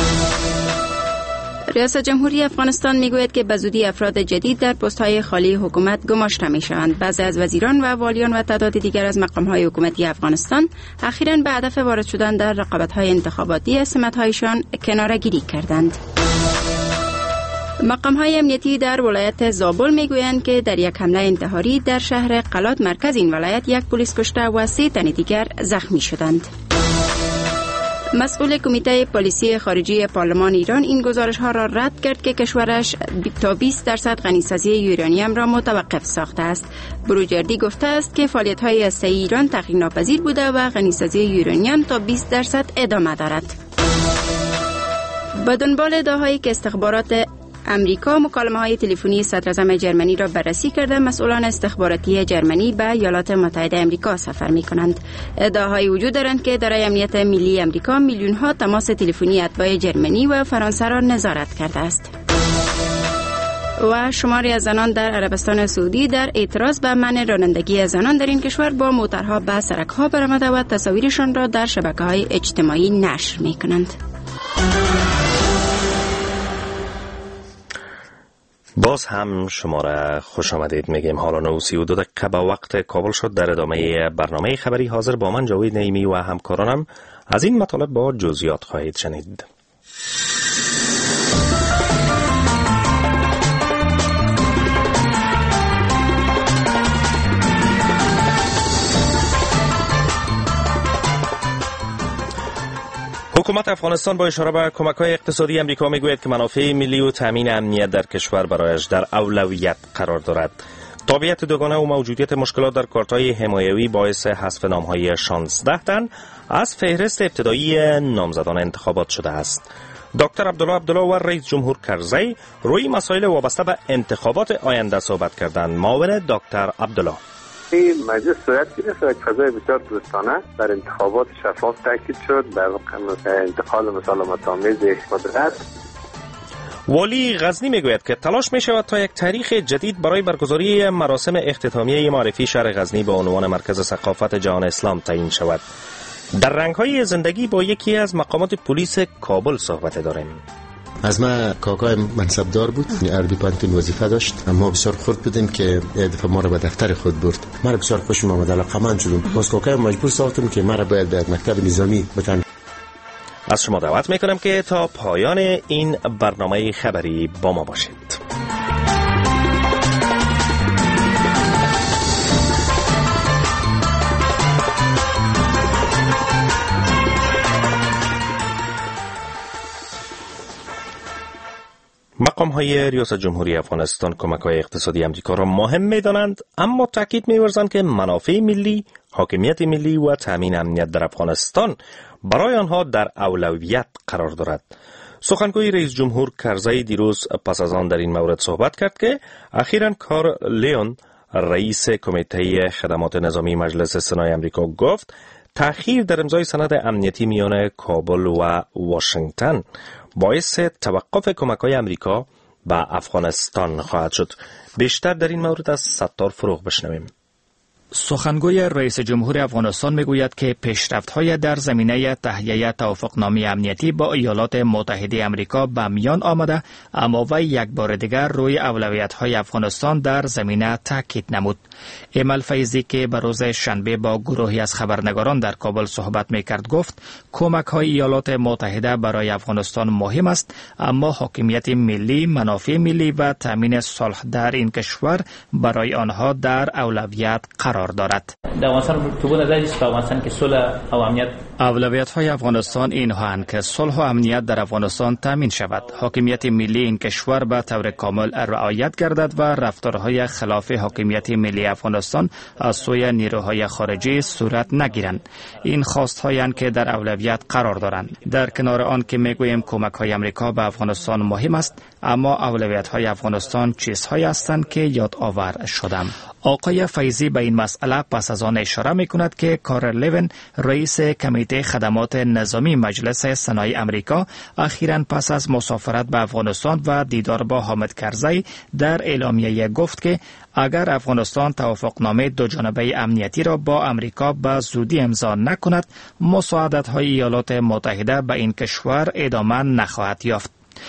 ریاست جمهوری افغانستان میگوید که به زودی افراد جدید در پست‌های خالی حکومت گماشته میشوند. بعضی از وزیران و والیان و تعداد دیگر از مقام‌های حکومتی افغانستان اخیراً به هدف وارد شدن در رقابت‌های انتخاباتی از سمت‌هایشان کناره‌گیری کردند. مقام‌های امنیتی در ولایت زابل میگویند که در یک حمله انتحاری در شهر قلات مرکز این ولایت یک پلیس کشته و سه تن دیگر زخمی شدند. مسئول کمیته پلیسی خارجی پارلمان ایران این گزارش ها را رد کرد که کشورش تا بیست درصد غنیسازی یورانیم را متوقف ساخته است. بروجردی گفته است که فعالیت های هسته‌ای ایران تغییر ناپذیر بوده و غنیسازی یورانیم تا بیست درصد ادامه دارد. به دنبال ادعاهایی که استخبارات امریکا مکالمه های تلفنی صدر اعظم جرمنی را بررسی کرده، مسئولان استخباراتی جرمنی به ایالات متحده آمریکا سفر می کنند. ادعاهایی وجود دارند که اداره امنیت ملی آمریکا میلیون ها تماس تلفنی اتباع جرمنی و فرانسه را نظارت کرده است. و شماری از زنان در عربستان سعودی در اعتراض به منع رانندگی زنان در این کشور با موترها به سرک‌ها برآمده و تصاویرشان را در شبکه‌های اجتماعی نشر می کنند. باز هم شما را خوش آمدید میگیم. حالا نه و سی و دو دقیقه به وقت کابل شد. در ادامه برنامه خبری حاضر با من جاوید نعیمی و همکارانم از این مطالب با جزئیات خواهید شنید. حکومت افغانستان با اشاره به کمک‌های اقتصادی امریکا میگوید که منافع ملی و تامین امنیت در کشور برایش در اولویت قرار دارد. تابعیت دوگانه و موجودیت مشکلات در کارت‌های حمایوی باعث حذف نام‌های شانزده تن از فهرست ابتدایی نامزدان انتخابات شده است. دکتر عبدالله عبدالله و رئیس جمهور کرزی روی مسائل وابسته به انتخابات آینده صحبت کردند. معاون دکتر عبدالله: این مجلس صورت گرفت و فضای بسیار دوستانه در انتخابات شفاف تاکید شد بر انتقال مسالمت‌آمیز قدرت. والی غزنی میگوید که تلاش می شود تا یک تاریخ جدید برای برگزاری مراسم اختتامیه معرفی شهر غزنی به عنوان مرکز ثقافت جهان اسلام تعیین شود. در رنگ‌های زندگی با یکی از مقامات پلیس کابل صحبت داریم. از ما کاکای منصبدار بود، اردی پانتون وظیفه داشت، اما بسیار خرد بودیم که دفعه ما را به دفتر خود برد. ما را بسیار خوشم آمد، علاقه‌مند شدم. باز کاکای مجبور ساختم که ما را باید به مکتب نظامی بتن. از شما دعوت میکنم که تا پایان این برنامه خبری با ما باشید. مقام‌های ریاست جمهوری افغانستان کمک‌های اقتصادی امریکا را مهم می‌دانند، اما تاکید می‌ورزند که منافع ملی، حاکمیت ملی و تامین امنیت در افغانستان برای آنها در اولویت قرار دارد. سخنگوی رئیس جمهور کرزی دیروز پس از آن در این مورد صحبت کرد که اخیراً کار لیون رئیس کمیته خدمات نظامی مجلس سنای امریکا گفت تأخیر در امضای سند امنیتی میان کابل و واشنگتن باعث توقف کمک‌های امریکا به افغانستان خواهد شد. بیشتر در این مورد از ستار فروغ بشنویم. سخنگوی رئیس جمهور افغانستان میگوید که پیشرفت‌های در زمینه تهیه توافقنامه امنیتی با ایالات متحده آمریکا به میان آمده، اما وی یک بار دیگر روی اولویت‌های افغانستان در زمینه تاکید نمود. ایمل فیضی که به روز شنبه با گروهی از خبرنگاران در کابل صحبت میکرد گفت کمک‌های ایالات متحده برای افغانستان مهم است، اما حاکمیت ملی، منافع ملی و تامین صلح در این کشور برای آنها در اولویت قرار دارد. در افغانستان تو بود نظر است که افغانستان که صلح او امنیت اولویت‌های افغانستان اینهاند که صلح و امنیت در افغانستان تامین شود، حاکمیت ملی این کشور به طور کامل رعایت گردد و رفتارهای خلاف حاکمیت ملی افغانستان از سوی نیروهای خارجی صورت نگیرند. این خواست‌هایند که در اولویت قرار دارند. در کنار آن که میگوییم کمک‌های آمریکا به افغانستان مهم است، اما اولویت‌های افغانستان چیزهایی هستند که یادآور شدم. آقای فیضی به این مسئله پس از آن اشاره می‌کند که کارل لیون، رئیس کمیته خدمات نظامی مجلس سنای امریکا، اخیراً پس از مسافرت به افغانستان و دیدار با حامد کرزی در اعلامیه گفت که اگر افغانستان توافقنامه دو جانبه امنیتی را با امریکا به زودی امضا نکند، مساعدت‌های ایالات متحده به این کشور ادامه نخواهد یافت.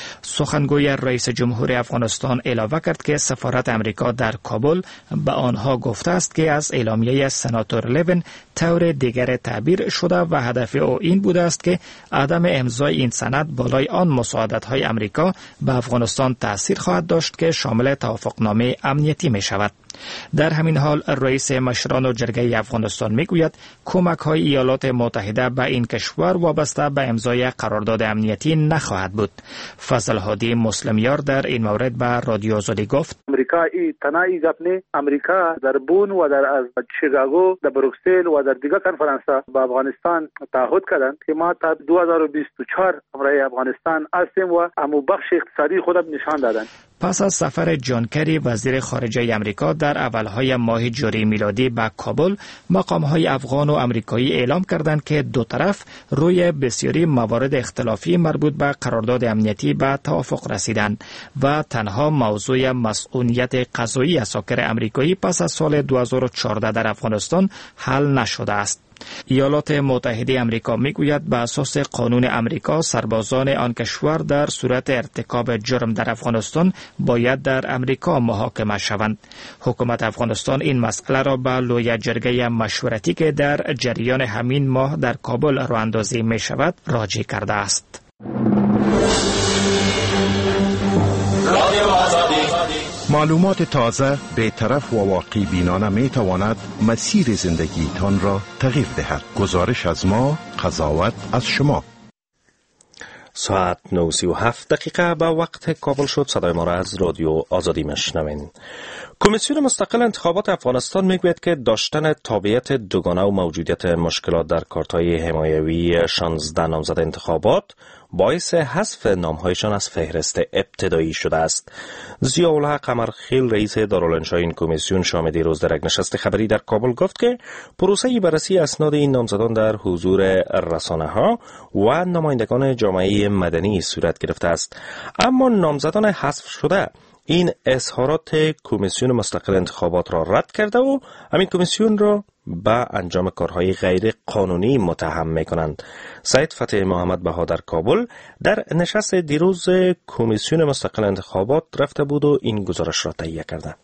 سخنگوی رئیس جمهور افغانستان علاوه کرد که سفارت امریکا در کابل به آنها گفته است که از اعلامیه سناتور لیون طور دیگر تعبیر شده و هدف او این بوده است که عدم امضای این سند بالای آن مساعدت‌های امریکا به افغانستان تأثیر خواهد داشت که شامل توافقنامه امنیتی می شود. در همین حال رئیس مشران و جرگه افغانستان میگوید کمک‌های ایالات متحده به این کشور وابسته به امضای قرارداد امنیتی نخواهد بود. فضل هادی مسلمیار در این مورد به رادیو آزادی گفت: امریکا ای تنایی گپنه امریکا در بون و در از شیکاگو در بروکسل و در دیگر کنفرانس‌ها به افغانستان تعهد کردند که ما تا دو هزار و بیست و چهار همراه افغانستان هستیم و امو بخش اقتصادی خود نشان دادند. پس از سفر جان کری وزیر خارجه امریکا در اولهای ماه جاری میلادی به کابل، مقام‌های افغان و امریکایی اعلام کردند که دو طرف روی بسیاری موارد اختلافی مربوط به قرارداد امنیتی به توافق رسیدند و تنها موضوع مسئولیت قضایی اساکر امریکایی پس از سال دو هزار و چهارده در افغانستان حل نشده است. ایالات متحده امریکا میگوید به اساس قانون امریکا سربازان آن کشور در صورت ارتکاب جرم در افغانستان باید در امریکا محاکمه شوند. حکومت افغانستان این مسئله را به لوی جرگه مشورتی که در جریان همین ماه در کابل راه اندازی می شود راجع کرده است. معلومات تازه، بی‌طرف و واقعی بینانه می تواند مسیر زندگی تان را تغییر دهد. گزارش از ما، قضاوت از شما. ساعت نه و سی و هفت دقیقه به وقت کابل شد. صدای ما را از رادیو آزادی میشنوین. کمیسیون مستقل انتخابات افغانستان میگوید که داشتن تابعیت دوگانه و موجودیت مشکلات در کارت‌های حمایوی شانزده نامزد انتخابات باعث حذف نام‌هایشان از فهرست ابتدایی شده است. ضیاءالحق قمرخیل رئیس دارالانشای این کمیسیون شام دیروز در یک نشست خبری در کابل گفت که پروسه بررسی اسناد این نامزدان در حضور رسانه‌ها و نمایندگان جامعه مدنی صورت گرفته است، اما نامزدان حذف شده این اظهارات کمیسیون مستقل انتخابات را رد کرده و همین کمیسیون را به انجام کارهای غیر قانونی متهم می‌کنند. سید فتح محمد بها در کابل در نشست دیروز کمیسیون مستقل انتخابات رفته بود و این گزارش را تهیه کرده.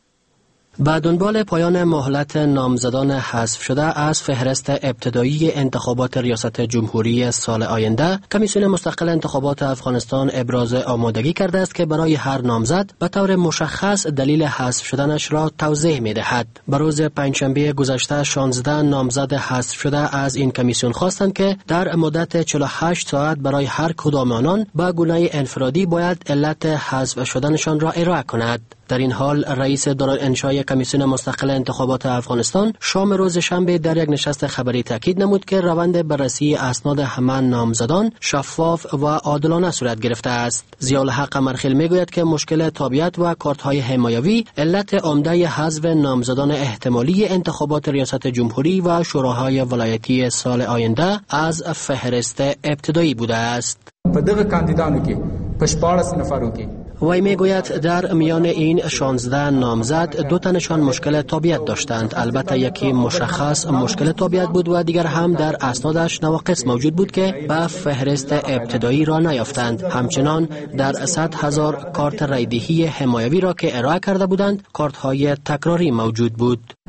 به دنبال پایان مهلت نامزدان حذف شده از فهرست ابتدایی انتخابات ریاست جمهوری سال آینده، کمیسیون مستقل انتخابات افغانستان ابراز آمادگی کرده است که برای هر نامزد به طور مشخص دلیل حذف شدنش را توضیح می‌دهد. به روز پنجشنبه گذشته شانزده نامزد حذف شده از این کمیسیون خواستند که در مدت چهل و هشت ساعت برای هر کدام آنان به گونه انفرادی باید علت حذف شدنشان را ارائه کند. در این حال رئیس دارالانشای کمیسیون مستقل انتخابات افغانستان شام روز شنبه در یک نشست خبری تاکید نمود که روند بررسی اسناد همه نامزدان شفاف و عادلانه صورت گرفته است. ضیاءالحق قمرخیل میگوید که مشکل تابعیت و کارت‌های حمایوی علت عمده حذف نامزدان احتمالی انتخابات ریاست جمهوری و شوراهای ولایتی سال آینده از فهرست ابتدایی بوده است. په دغه کاندیدانو کې په شپاړس نفرو کې وی میگوید در میان این شانزده نامزد دو تنشان مشکل تابعیت داشتند. البته یکی مشخص مشکل تابعیت بود و دیگر هم در اسنادش نواقص موجود بود که به فهرست ابتدایی را نیافتند. همچنان در صد هزار کارت رایدهی حمایوی را که ارائه کرده بودند کارت های تکراری موجود بود.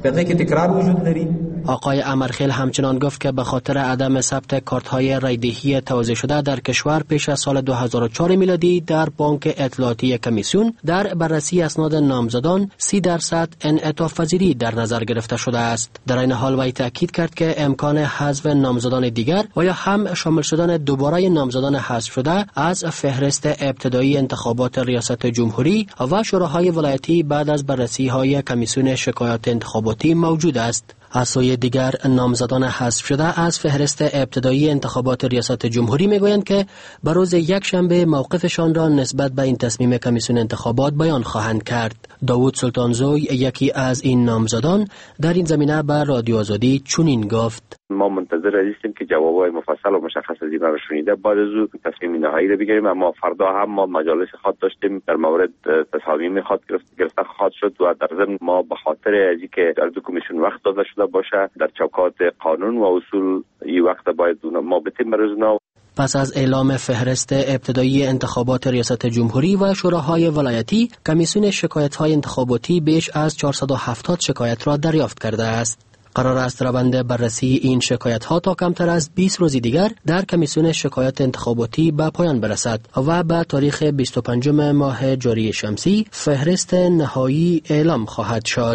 قضیه که تکرار وجود داری. آقای امرخیل همچنان گفت که به خاطر عدم ثبت کارت‌های رایدهی توزیع شده در کشور پیش از سال دو هزار و چهار میلادی در بانک اطلاعاتی کمیسیون در بررسی اسناد نامزدان سی درصد انعطاف پذیری در نظر گرفته شده است. در این حال وی تاکید کرد که امکان حذف نامزدان دیگر و یا هم شامل شدن دوباره نامزدان حذف شده از فهرست ابتدایی انتخابات ریاست جمهوری و شوراهای ولایتی بعد از بررسی‌های کمیسیون شکایات انتخاباتی موجود است. از سوی دیگر نامزدان حذف شده از فهرست ابتدایی انتخابات ریاست جمهوری میگویند که به روز یک شنبه موقفشان را نسبت به این تصمیم کمیسیون انتخابات بیان خواهند کرد. داوود سلطانزوی یکی از این نامزدان در این زمینه به رادیو آزادی چنین گفت: ما منتظر هستیم که جوابای مفصل و مشخص از این رو شنیده بعد از او تصمیم نهایی رو بگیریم. اما فردا هم ما مجالس خاص داشتیم در مورد تصامیم خاص گرفته خواهد شد و در ضمن ما به خاطر از اینکه در دو کمیسیون وقت داده شده باشه در چوکات قانون و اصول این وقت باید ما بتیم برزنا. پس از اعلام فهرست ابتدایی انتخابات ریاست جمهوری و شوراهای ولایتی، کمیسیون شکایت‌های انتخاباتی بیش از چهارصد و هفتاد شکایت را دریافت کرده است. قرار است روند بررسی این شکایت‌ها تا کمتر از بیست روز دیگر در کمیسیون شکایت انتخاباتی به پایان برسد و به تاریخ بیست و پنجم ماه جاری شمسی فهرست نهایی اعلام خواهد شد.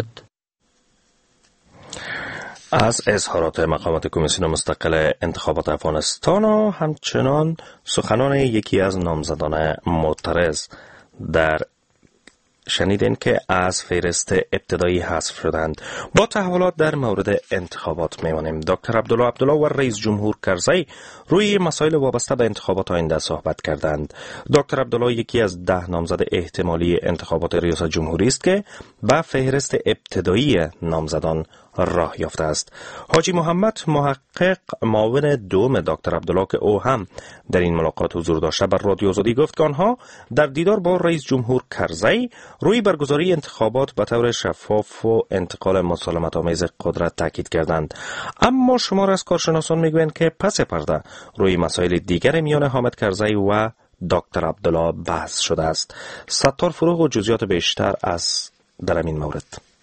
از اظهارات مقامات کمیسیون مستقل انتخابات افغانستان و همچنان سخنان یکی از نامزدان معترض در شنیدین که از فهرست ابتدایی حذف شدند. با تحولات در مورد انتخابات میمانیم. دکتر عبدالله عبدالله و رئیس جمهور کرزی روی مسائل وابسته به انتخابات آینده صحبت کردند. دکتر عبدالله یکی از ده نامزد احتمالی انتخابات ریاست جمهوری است که به فهرست ابتدایی نامزدان راه یافته است. حاجی محمد محقق معاون دوم دکتر عبدالله که او هم در این ملاقات حضور داشته بر رادیو آزادی گفت که آنها در دیدار با رئیس جمهور کرزی روی برگزاری انتخابات به طور شفاف و انتقال مسالمت آمیز قدرت تاکید کردند. اما شمار از کارشناسان میگویند که پس پرده روی مسائل دیگر میان حامد کرزی و دکتر عبدالله بحث شده است. ستار فروغ و جزئیات بیشتر از در این مورد.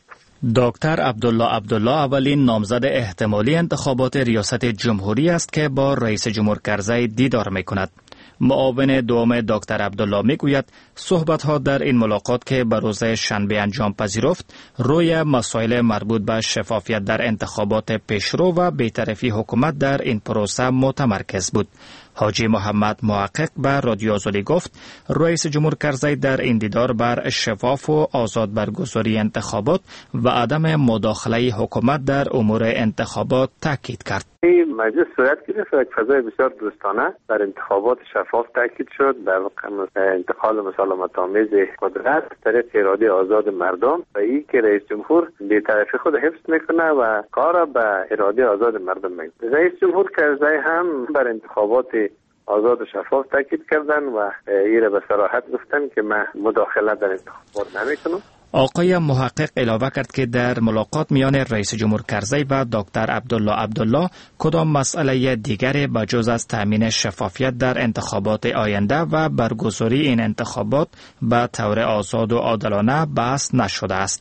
دکتر عبدالله عبدالله اولین نامزد احتمالی انتخابات ریاست جمهوری است که با رئیس جمهور کرزی دیدار میکند. معاون دوم دکتر عبدالله میگوید صحبت‌ها در این ملاقات که به روز شنبه انجام پذیرفت روی مسائل مربوط به شفافیت در انتخابات پیشرو و بی‌طرفی حکومت در این پروسه متمرکز بود. حاجی محمد محقق به رادیو آزادی گفت رئیس جمهور کرزی در این دیدار بر شفاف و آزاد برگزاری انتخابات و عدم مداخله حکومت در امور انتخابات تاکید کرد. مجلس صورت گرفت و یک فضای بسیار دوستانه در انتخابات شفاف تاکید شد در انتقال مسالمت آمیز قدرت طریق اراده آزاد مردم و این که رئیس جمهور بی‌طرفی خود حفظ میکنه و کار به اراده آزاد مردم میکنه. رئیس جمهور کرزی هم بر انتخابات آزاد و شفاف تاکید کردن و ایره به صراحت گفتن که من مداخله در انتخابات نمیکنم. آقای محقق علاوه کرد که در ملاقات میان رئیس جمهور کرزی و دکتر عبدالله عبدالله کدام مسئله دیگری بجز از تامین شفافیت در انتخابات آینده و برگزاری این انتخابات به طور آزاد و عادلانه بحث نشده است.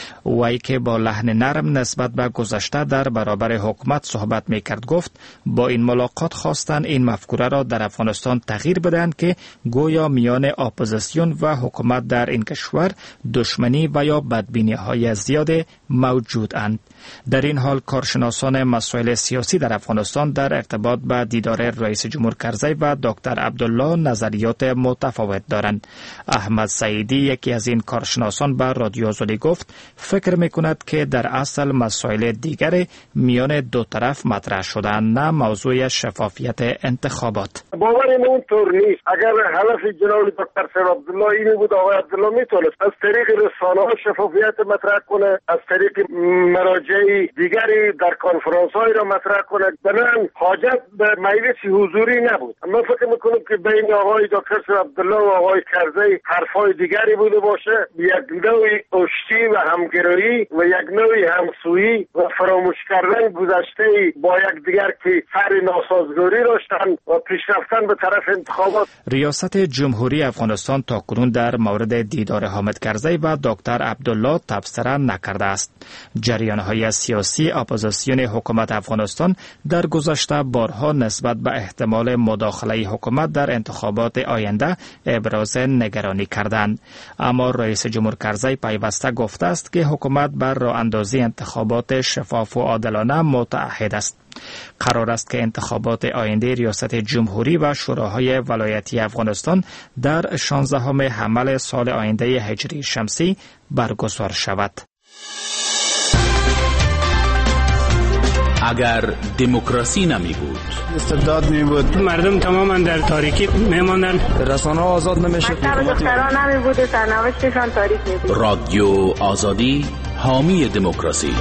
وی که با لحن نرم نسبت به گذشته در برابر حکومت صحبت میکرد گفت با این ملاقات خواستند این مفکوره را در افغانستان تغییر بدهند که گویا میان اپوزیسیون و حکومت در این کشور دشمنی و یا بدبینی های زیاد موجود اند. در این حال کارشناسان مسائل سیاسی در افغانستان در ارتباط با دیدار رئیس جمهور کرزی و دکتر عبدالله نظریات متفاوت دارند. احمد سعیدی یکی از این کارشناسان به رادیو آزادی گفت فکر میکند که در اصل مسائل دیگر میان دو طرف مطرح شدن نه موضوع شفافیت انتخابات. باور اون طور نیست. اگر هدف جناب دکتر سید عبدالله این بود آقای عبدالله میتونست از طریق رسانه‌ها شفافیت مطرح کنه، از طریق مراجع دیگری در کنفرانس های را مطرح کند. بنابراین حاجت به مجلس حضوری نبود. من فکر میکنم که بین آقای دکتر سید عبدالله و آقای کرزی حرفای دیگری بوده باشه، یک نوع آشتی و همگرایی و یک نوع همسویی و فراموش کردن گذشته با یکدیگر که سر ناسازگاری داشتند و پیشرفتن به طرف انتخابات. ریاست جمهوری افغانستان تاکنون در مورد دیدار حامد کرزی و دکتر عبدالله تبصره نکرده است. جریان‌های سیاسی اپوزیسیون حکومت افغانستان در گذشته بارها نسبت به احتمال مداخله حکومت در انتخابات آینده ابراز نگرانی کردند، اما رئیس جمهور کرزی پیوسته گفته است که حکومت بر راه اندازی انتخابات شفاف و عادلانه متعهد است. قرار است که انتخابات آینده ریاست جمهوری و شوراهای ولایتی افغانستان در شانزدهم حمل سال آینده هجری شمسی برگزار شود. اگر دموکراسی نمی بود، استبداد می بود، مردم تماما در تاریکی می ماندند، رسانه آزاد نمی شد، دختران نمی بود و سرنوشتشان تاریک می بود. رادیو آزادی حامی دموکراسی.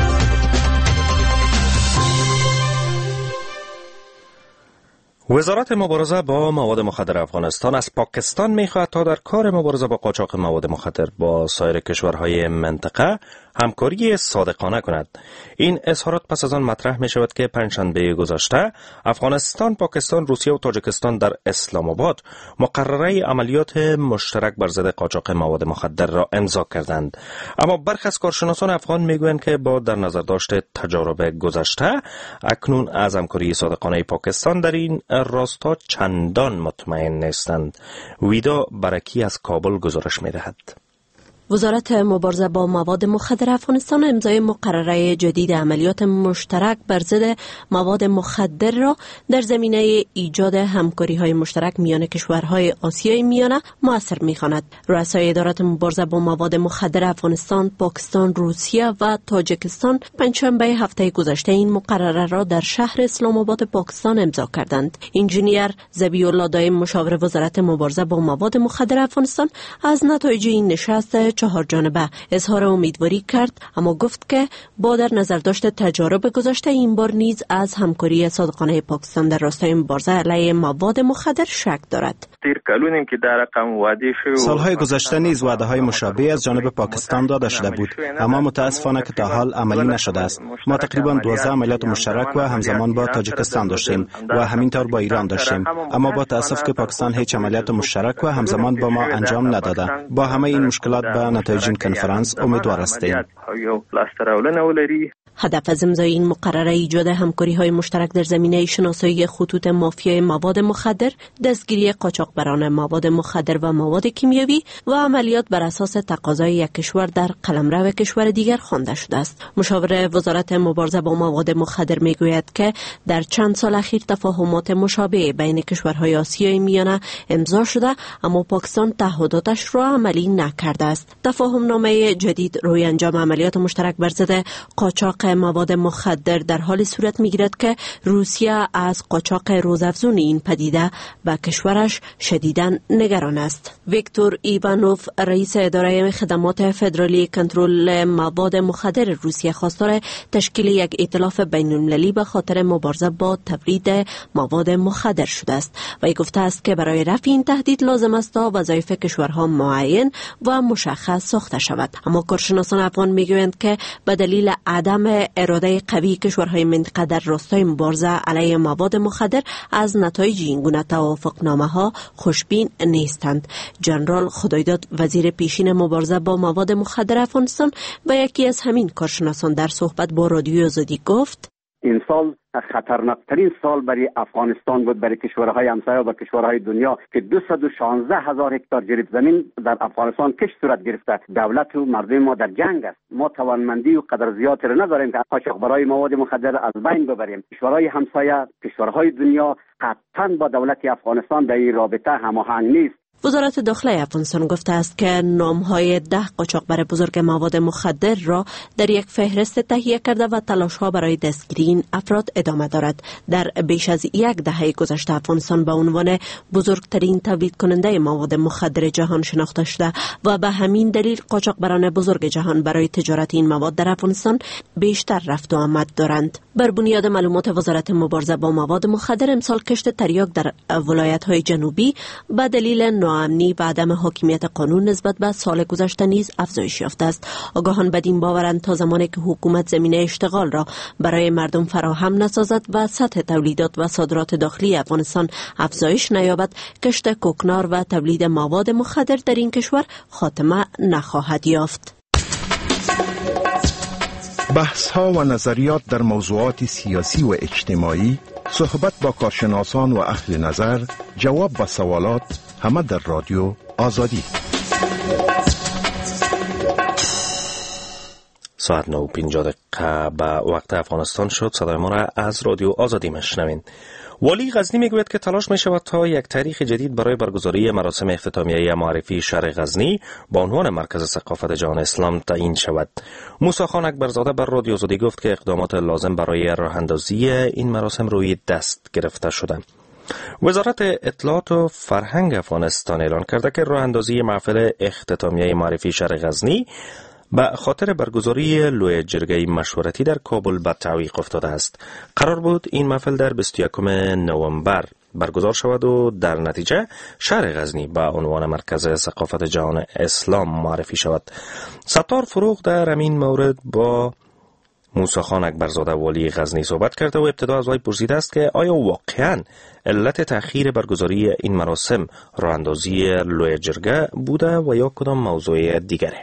وزارت مبارزه با مواد مخدر افغانستان از پاکستان می‌خواهد تا در کار مبارزه با قاچاق مواد مخدر با سایر کشورهای منطقه همکاری صادقانه کند. این اظهارات پس از آن مطرح می شود که پنجشنبه گذشته افغانستان، پاکستان، روسیه و تاجیکستان در اسلام آباد مقرره عملیات مشترک بر ضد قاچاق مواد مخدر را امضا کردند. اما برخی از کارشناسان افغان میگویند که با در نظر داشت تجارب گذشته اکنون از همکاری صادقانه پاکستان در این راستا چندان مطمئن نیستند. ویدا برکی از کابل گزارش می دهد. وزارت مبارزه با مواد مخدر افغانستان امضای مقرره جدید عملیات مشترک بر ضد مواد مخدر را در زمینه ایجاد همکاری‌های مشترک میان کشورهای آسیای میانه مؤثر می‌خواند. رؤسای ادارات مبارزه با مواد مخدر افغانستان، پاکستان، روسیه و تاجیکستان پنجشنبه هفته گذشته این مقرره را در شهر اسلام آباد پاکستان امضا کردند. انجینیر ذبیح الله دایم، مشاور وزارت مبارزه با مواد مخدر افغانستان، از نتایج این نشست چهار جانبه اظهار امیدواری کرد، اما گفت که با در نظر داشت تجارب گذشته این بار نیز از همکاری صادقانه پاکستان در راستای مبارزه علیه مواد مخدر شک دارد. سالهای گذشته نیز وعده های مشابه از جانب پاکستان داده شده بود، اما متاسفانه که تا حال عملی نشده است. ما تقریبا دوازده عملیات مشترک و همزمان با تاجیکستان داشتیم و همینطور با ایران داشتیم، اما با تاسف که پاکستان هیچ عملیات مشترک و همزمان با ما انجام نداده. با همه این مشکلات به نتایج این کنفرانس امیدوار هستیم. هدف از امضای این مقرره ایجاد همکاری‌های مشترک در زمینه شناسایی خطوط مافیای مواد مخدر، دستگیری قاچاقبران مواد مخدر و مواد کیمیایی و عملیات بر اساس تقاضای یک کشور در قلمرو کشور دیگر خوانده شده است. مشاور وزارت مبارزه با مواد مخدر میگوید که در چند سال اخیر تفاهمات مشابه بین کشورهای آسیای میانه امضا شده، اما پاکستان تعهداتش را عملی نکرده است. تفاهم نامه جدید روی انجام عملیات مشترک بر ضد قاچاق مواد مخدر در حال صورت میگیرد که روسیه از قاچاق روزافزون این پدیده و کشورش شدیداً نگران است. ویکتور ایوانوف، رئیس اداره خدمات فدرالی کنترل مواد مخدر روسیه، خواستار تشکیل یک ائتلاف بین‌المللی به خاطر مبارزه با تولید مواد مخدر شده است و ای گفته است که برای رفع این تهدید لازم است تا وظایف کشورها معین و مشخص ساخته شود. اما کارشناسان افغان میگویند که به دلیل عدم اراده قوی کشورهای منطقه در راستای مبارزه علیه مواد مخدر از نتایج این گونه توافقنامه‌ها خوشبین نیستند. جنرال خدایداد، وزیر پیشین مبارزه با مواد مخدر افغانستان و یکی از همین کارشناسان، در صحبت با رادیوی آزادی گفت: این سال خطرناکترین سال برای افغانستان بود، برای کشورهای همسایه و کشورهای دنیا که دویست و شانزده هزار هکتار جریب زمین در افغانستان کش صورت گرفته. دولت و مردم ما در جنگ است. ما توانمندی و قدر زیادی را نداریم که قاچاقبرای مواد مخدر از بین ببریم. کشورهای همسایه، کشورهای دنیا قطعاً با دولت افغانستان در این رابطه هماهنگ نیست. وزارت داخله افغانستان گفته است که نام‌های ده قاچاقبر بزرگ مواد مخدر را در یک فهرست تهیه کرده و تلاش‌ها برای دستگیری این افراد ادامه دارد. در بیش از یک دهه گذشته افغانستان به عنوان بزرگترین تولید کننده مواد مخدر جهان شناخته شده و به همین دلیل قاچاقبران بزرگ جهان برای تجارت این مواد در افغانستان بیشتر رفت و آمد دارند. بر بنیاد معلومات وزارت مبارزه با مواد مخدر، امسال کشت تریاک در ولایت‌های جنوبی به دلیل ناامنی و عدم حاکمیت قانون نسبت به سال گذشته نیز افزایش یافته است. آگاهان بدین باورند تا زمانی که حکومت زمینه اشتغال را برای مردم فراهم نسازد و سطح تولیدات و صادرات داخلی افغانستان افزایش نیابد، کشت کوکنار و تولید مواد مخدر در این کشور خاتمه نخواهد یافت. بحث ها و نظریات در موضوعات سیاسی و اجتماعی، صحبت با کارشناسان و اهل نظر، جواب به سوالات، همه در رادیو آزادی. ساعت نه و پنجاه دقیقه به وقت افغانستان شد. صدای ما را از رادیو آزادی میشنوین. والی غزنی میگوید که تلاش می شود تا یک تاریخ جدید برای برگزاری مراسم اختتامیه معرفی شهر غزنی با عنوان مرکز ثقافت جهان اسلام تعیین شود. موسی خان اکبرزاده بر رادیو آزادی گفت که اقدامات لازم برای راه اندازی این مراسم روی دست گرفته شده. وزارت اطلاعات و فرهنگ افغانستان اعلان کرده که راه اندازی محفل اختتامیه معرفی شهر غزنی به خاطر برگزاری لوی جرگه مشورتی در کابل به تعویق افتاده است. قرار بود این محفل در بیست و یکم نوامبر برگزار شود و در نتیجه شهر غزنی به عنوان مرکز ثقافت جهان اسلام معرفی شود. ستار فروغ در همین مورد با موسی خان اکبرزاده والی غزنی صحبت کرده و ابتدا از وی پرسیده است که آیا واقعاً علت تأخیر برگزاری این مراسم راه اندازی لوی جرگه بوده و یا کدام موضوع دیگره؟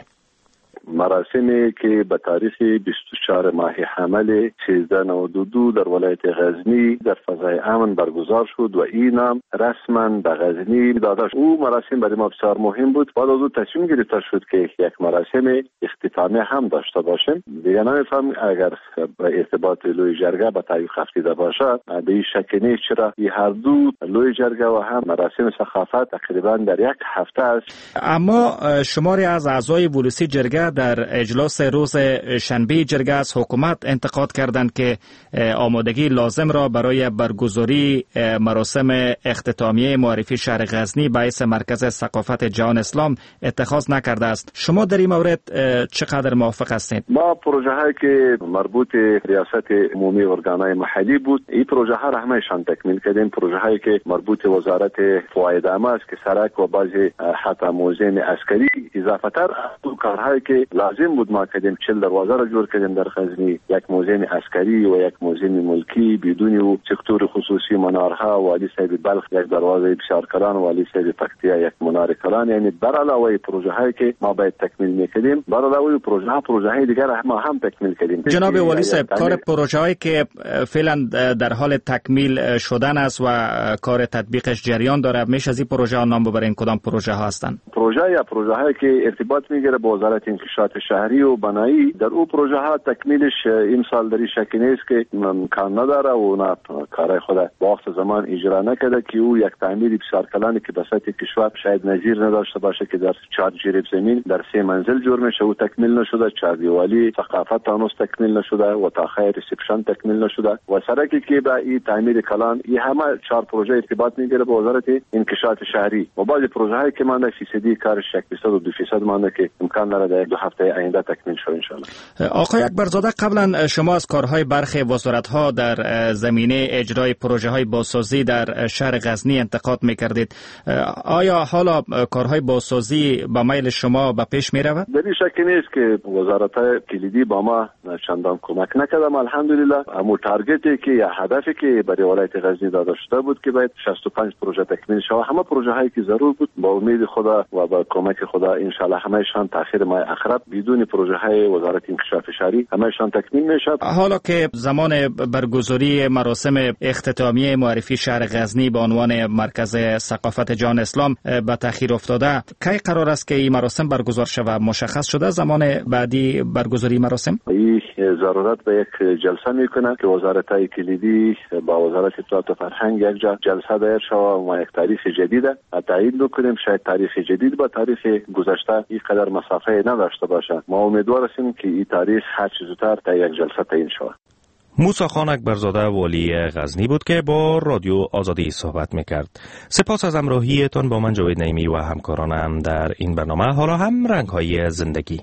مراسمی که به تاریخ بیست و چهار ماه حمل سیزده نود و دو در ولایت غزنی در فضای امن برگزار شد و این هم رسما به غزنی داده شد. او مراسم برای ما بسیار مهم بود. بعد از او تصمیم گرفته شد که یک مراسم اختتامی هم داشته باشیم. دیگه نمیفهم اگر به ارتباط لوی جرگه به تعویق افتاده باشد به این شک نیست، چرا این هر دو لوی جرگه و هم مراسم ثقافت تقریبا در یک هفته است. اما شماری از اعضای ولوسی جرگه در اجلاس روز شنبه جرگه از حکومت انتقاد کردند که آمادگی لازم را برای برگزاری مراسم اختتامیه معرفی شهر غزنی باعث مرکز ثقافت جهان اسلام اتخاذ نکرده است. شما در این مورد چقدر موافق هستید؟ ما پروژه هایی که مربوط ریاست عمومی ارگانهای محلی بود، این پروژه ها را همهشان تکمیل کردیم. پروژه هایی که مربوط وزارت فواید عامه است که سرک و بعضی حتی موزیم عسکری، اضافه تر از کارهایی که لازم بود ما کردیم. چهل دروازه را جور کردیم در غزنی، یک موزیم عسکری و یک موزیم ملکی بدون و سکتور خصوصی، منارها، والی صاحب بلخ یک دروازه بسیار کلان، والی صاحب پکتیا یک منار کلان. یعنی بر علاوه پروژه هایی که ما باید تکمیل میکردیم، بر علاوه پروژه ها پروژه های دیگر ما هم تکمیل کردیم. جناب والی صاحب، کار پروژه هایی که فعلا در حال تکمیل شدن است و کار تطبیقش جریان داره، میشه از این پروژه ها نام ببرین؟ کدام پروژه ها هستند؟ پروژه یا پروژه هایی که ارتباط میگیره با وزارت انکشاف شهری و بنایی، در او پروژه ها تکمیلش این سال در شک نیست که امکان نداره و نه کارهای خود با وقت زمان اجرا نکرده که او یک تعمیر بسیار کلانی که به سطح کشور شاید نظیر نداشته باشه که در چهار جریب زمین در سه منزل جور میشه و تکمیل نشده. چهار دیوالی ثقافت هنوز تکمیل نشده و تاخیر ریسپشن تکمیل نشده و سرکی که به این تعمیر کلان، این همه چهار پروژه ارتباط میگیره با وزارت انکشاف شهری و بعضی پروژه هایی که مانده فیصدی کارش یک درصد و دو درصد مانده که امکان داره در دو هفته آینده تکمیل شود ان شاء الله. آقای اکبرزاده، قبلا شما از کارهای برخی وزارت‌ها در زمینه اجرای پروژه‌های بازسازی در شهر غزنی انتقاد می‌کردید. آیا حالا کارهای بازسازی با میل شما به پیش می‌رود؟ در این شک نیست که وزارت‌های کلیدی با ما چندان کمک نکردم. الحمدلله امو تارگتی که یا هدفی که برای ولایت غزنی داده شده بود که باید شصت و پنج پروژه تکمیل شود، همه پروژه‌هایی که ضرور بود با امید خدا و با کمک خدا ان شاء الله همه‌شان تاخیر ماه اقرب بدون پروژه‌های وزارت انکشاف شهری همه‌شان تکمیل میشه. حالا که زمان برگزاری مراسم اختتامیه معرفی شهر غزنی به عنوان مرکز ثقافت جهان اسلام به تأخیر افتاده، کی قرار است که این مراسم برگزار شود؟ مشخص شده زمان بعدی برگزاری مراسم؟ این ضرورت به یک جلسه میکنه که وزارت‌های کلیدی با وزارت اطلاعات و فرهنگ یک جلسه دایر شود و یک تاریخ جدید تعیین بکنیم. شاید تاریخ جدید با تاریخ گذشته این قدر مسافه نداشته باشه. ما امیدوار هستیم که این تاریخ هر چه زودتر تا یک جلسه تعیین شود. موسی خان اکبرزاده والی غزنی بود که با رادیو آزادی صحبت میکرد. سپاس از همراهیتان با من جاوید نعیمی و همکارانم در این برنامه. حالا هم رنگ‌های زندگی.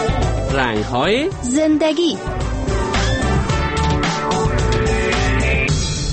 رنگ‌های زندگی.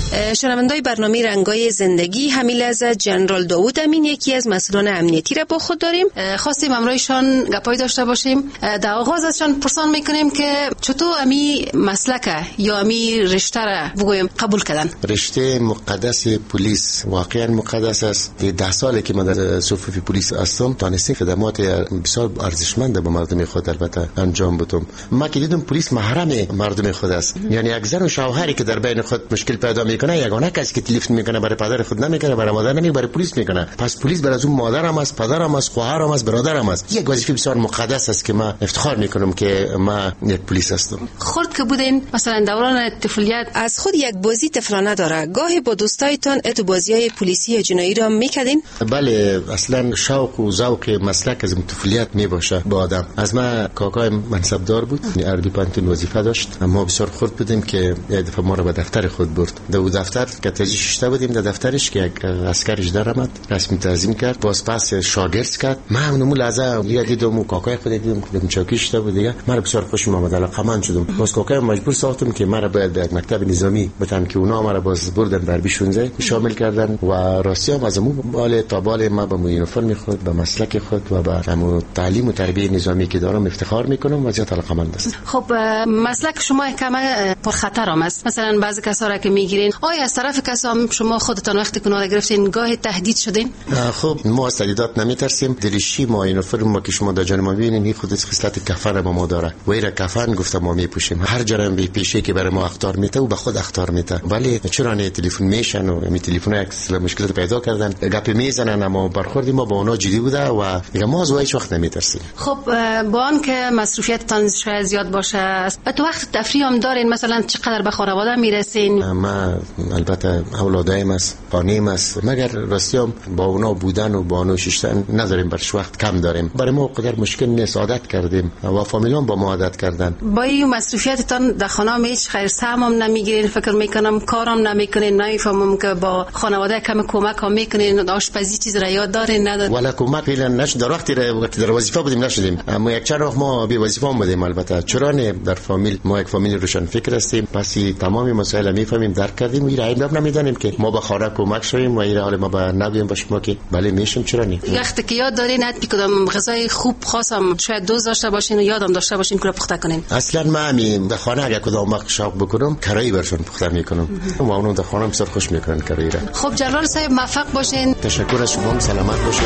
شنوندای برنامه رنگای زندگی همین لحظه جنرال داوود امین یکی از مسئولان امنیتی را با خود داریم. خواستیم امروزشان گپای داشته باشیم. در آغاز ازشان پرسان میکنیم که چطور امی مسلک یا امی رشته را بگویم قبول کردن. رشته مقدس پلیس واقعا مقدس است. ده ساله که من در صفوف پلیس هستم تانستم خدمات بسیار ارزشمند به مردم خود البته انجام بدم. ما که دیدم پلیس محرم مردم خود است. یعنی یک زن و شوهری که در بین خود مشکل پیدا میکنه یگانه کسی که تلفن میکنه برای پدر خود نمیکنه، برای مادر نمیکنه، برای پلیس میکنه. پس پلیس برای از اون مادرم است، پدرم است، خواهرم است، برادرم است. یک وظیفه بسیار مقدس است که ما افتخار میکنم که ما یک پلیس هستم. خرد که بودین مثلا دوران طفولیت از خود یک بازی طفلانه داره، گاهی با دوستایتان ات بازیای پلیسی یا جنایی را میکردین؟ بله، اصلا شوق و ذوق مسلک از طفولیت میباشه با آدم. از ما کاکای منصبدار بود، اردی پانتون وظیفه داشت، اما بسیار خرد بودیم که یک دفعه ما را به دفتر خود برد. در دفتر که تجی ششته بودیم در دفترش که یک عسکرش در آمد، رسمی تعظیم کرد، باز پس شاگرد کرد. من اونمو لحظه دیگه دیدم و کاکای خود دیدم که چوکی شده بود دیگه. من بسیار خوشم آمد، علاقه‌مند شدم. باز کاکای مجبور ساختم که مرا باید به یک مکتب نظامی بتن که اونا مرا باز بردن بر بیشونزه شامل کردن و راستی هم از مو بالا تا بالا ما به یونیفرم خود، به مسلک خود و به همون تعلیم و تربیت نظامی که دارم افتخار میکنم و زیاد علاقه‌مند هستم. خب مسلک شما کم پر خطر هم است. مثلا بعضی کسا را که میگیرین، آیا از طرف کسا شما خودتان وقتی کنار گرفتین گاه تهدید شدین؟ خب ما از تهدیدات نمیترسیم. دریشی ما یونیفرم ما که شما در جان ما ببینین این خودش خصلت کفن ما داره. و ایرا کفن گفتم ما میپوشیم. هر جرم به پیشه که برای ما اختار میته و به خود اختار میته. ولی چرا نه تلفن میشن و می تلفن اکس مشکلات پیدا کردن، گپ میزنن، اما برخوردی ما با اونا جدی بوده و میگم ما از هیچ وقت نمیترسیم. خب با آن که مصروفیتتان شاید زیاد باشه، تو وقت تفریح هم دارین؟ مثلا چقدر به خانواده میرسین؟ ما البته اولادایم است، خانه‌ایم است، مگر راستیام با اونا بودن و با اونا شیشتن نداریم، برش وقت کم داریم. برای ما قدر مشکل نیست، عادت کردیم و فامیلام با ما عادت کردن. با این مصروفیتتان در خانه هم هیچ خیر سهم هم نمیگیرین؟ فکر میکنم کارم نمیکنین، نمیفهمم که با خانواده کم کمک هم میکنین، آشپزی چیز را یاد دارین ندارین؟ ولا کمک فعلا نش در وقتی وقتی در وظیفه بودیم نشدیم، اما یک چند وقت ما بی وظیفه هم بودیم. البته چرا نه، در فامیل ما یک فامیل روشن فکر هستیم، پس تمام مسائل میفهمیم، درک کردیم. این عیب نمیدانیم که ما به خاره کمک شویم و این حال ما به نگویم با شما که بله میشیم. چرا نه؟ وقتی که یاد دارین حتی کدام غذای خوب خاصم شاید دوست داشته باشین و یادم داشته باشین که پخته کنین؟ اصلا ما همین در خانه اگه کدام وقت شوق بکنم کرایی برشون پخته میکنم و اونو در خانه بسیار خوش میکنن کرایی را. خب جنرال صاحب موفق باشین. تشکر از شما، سلامت باشین.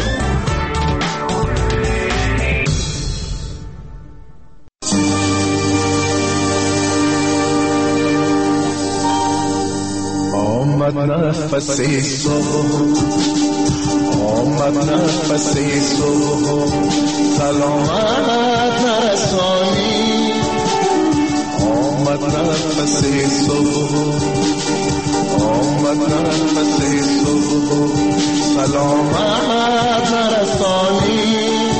آمد نفس صبح، آمد نفس صبح، سلامت نرسانی. آمد نفس صبح، آمد نفس صبح، سلامت نرسانی.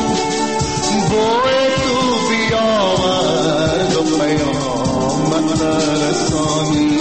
بوی تو بیاورد و پیامت نرسانی.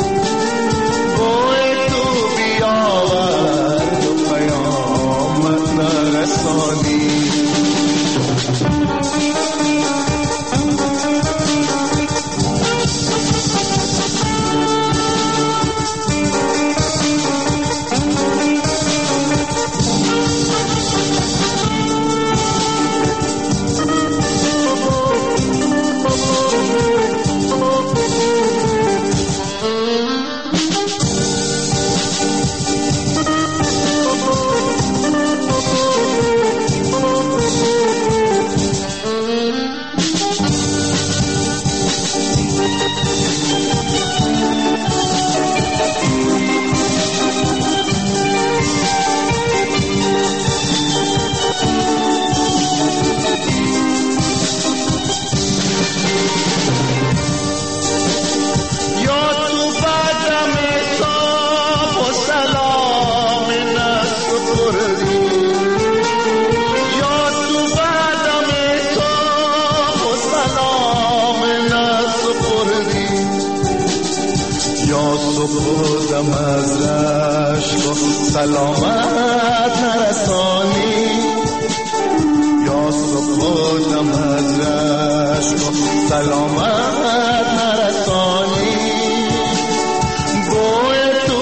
بودم از عشق سلامت نرسانی. یا بودم از عشق سلامت نرسانی. بوی تو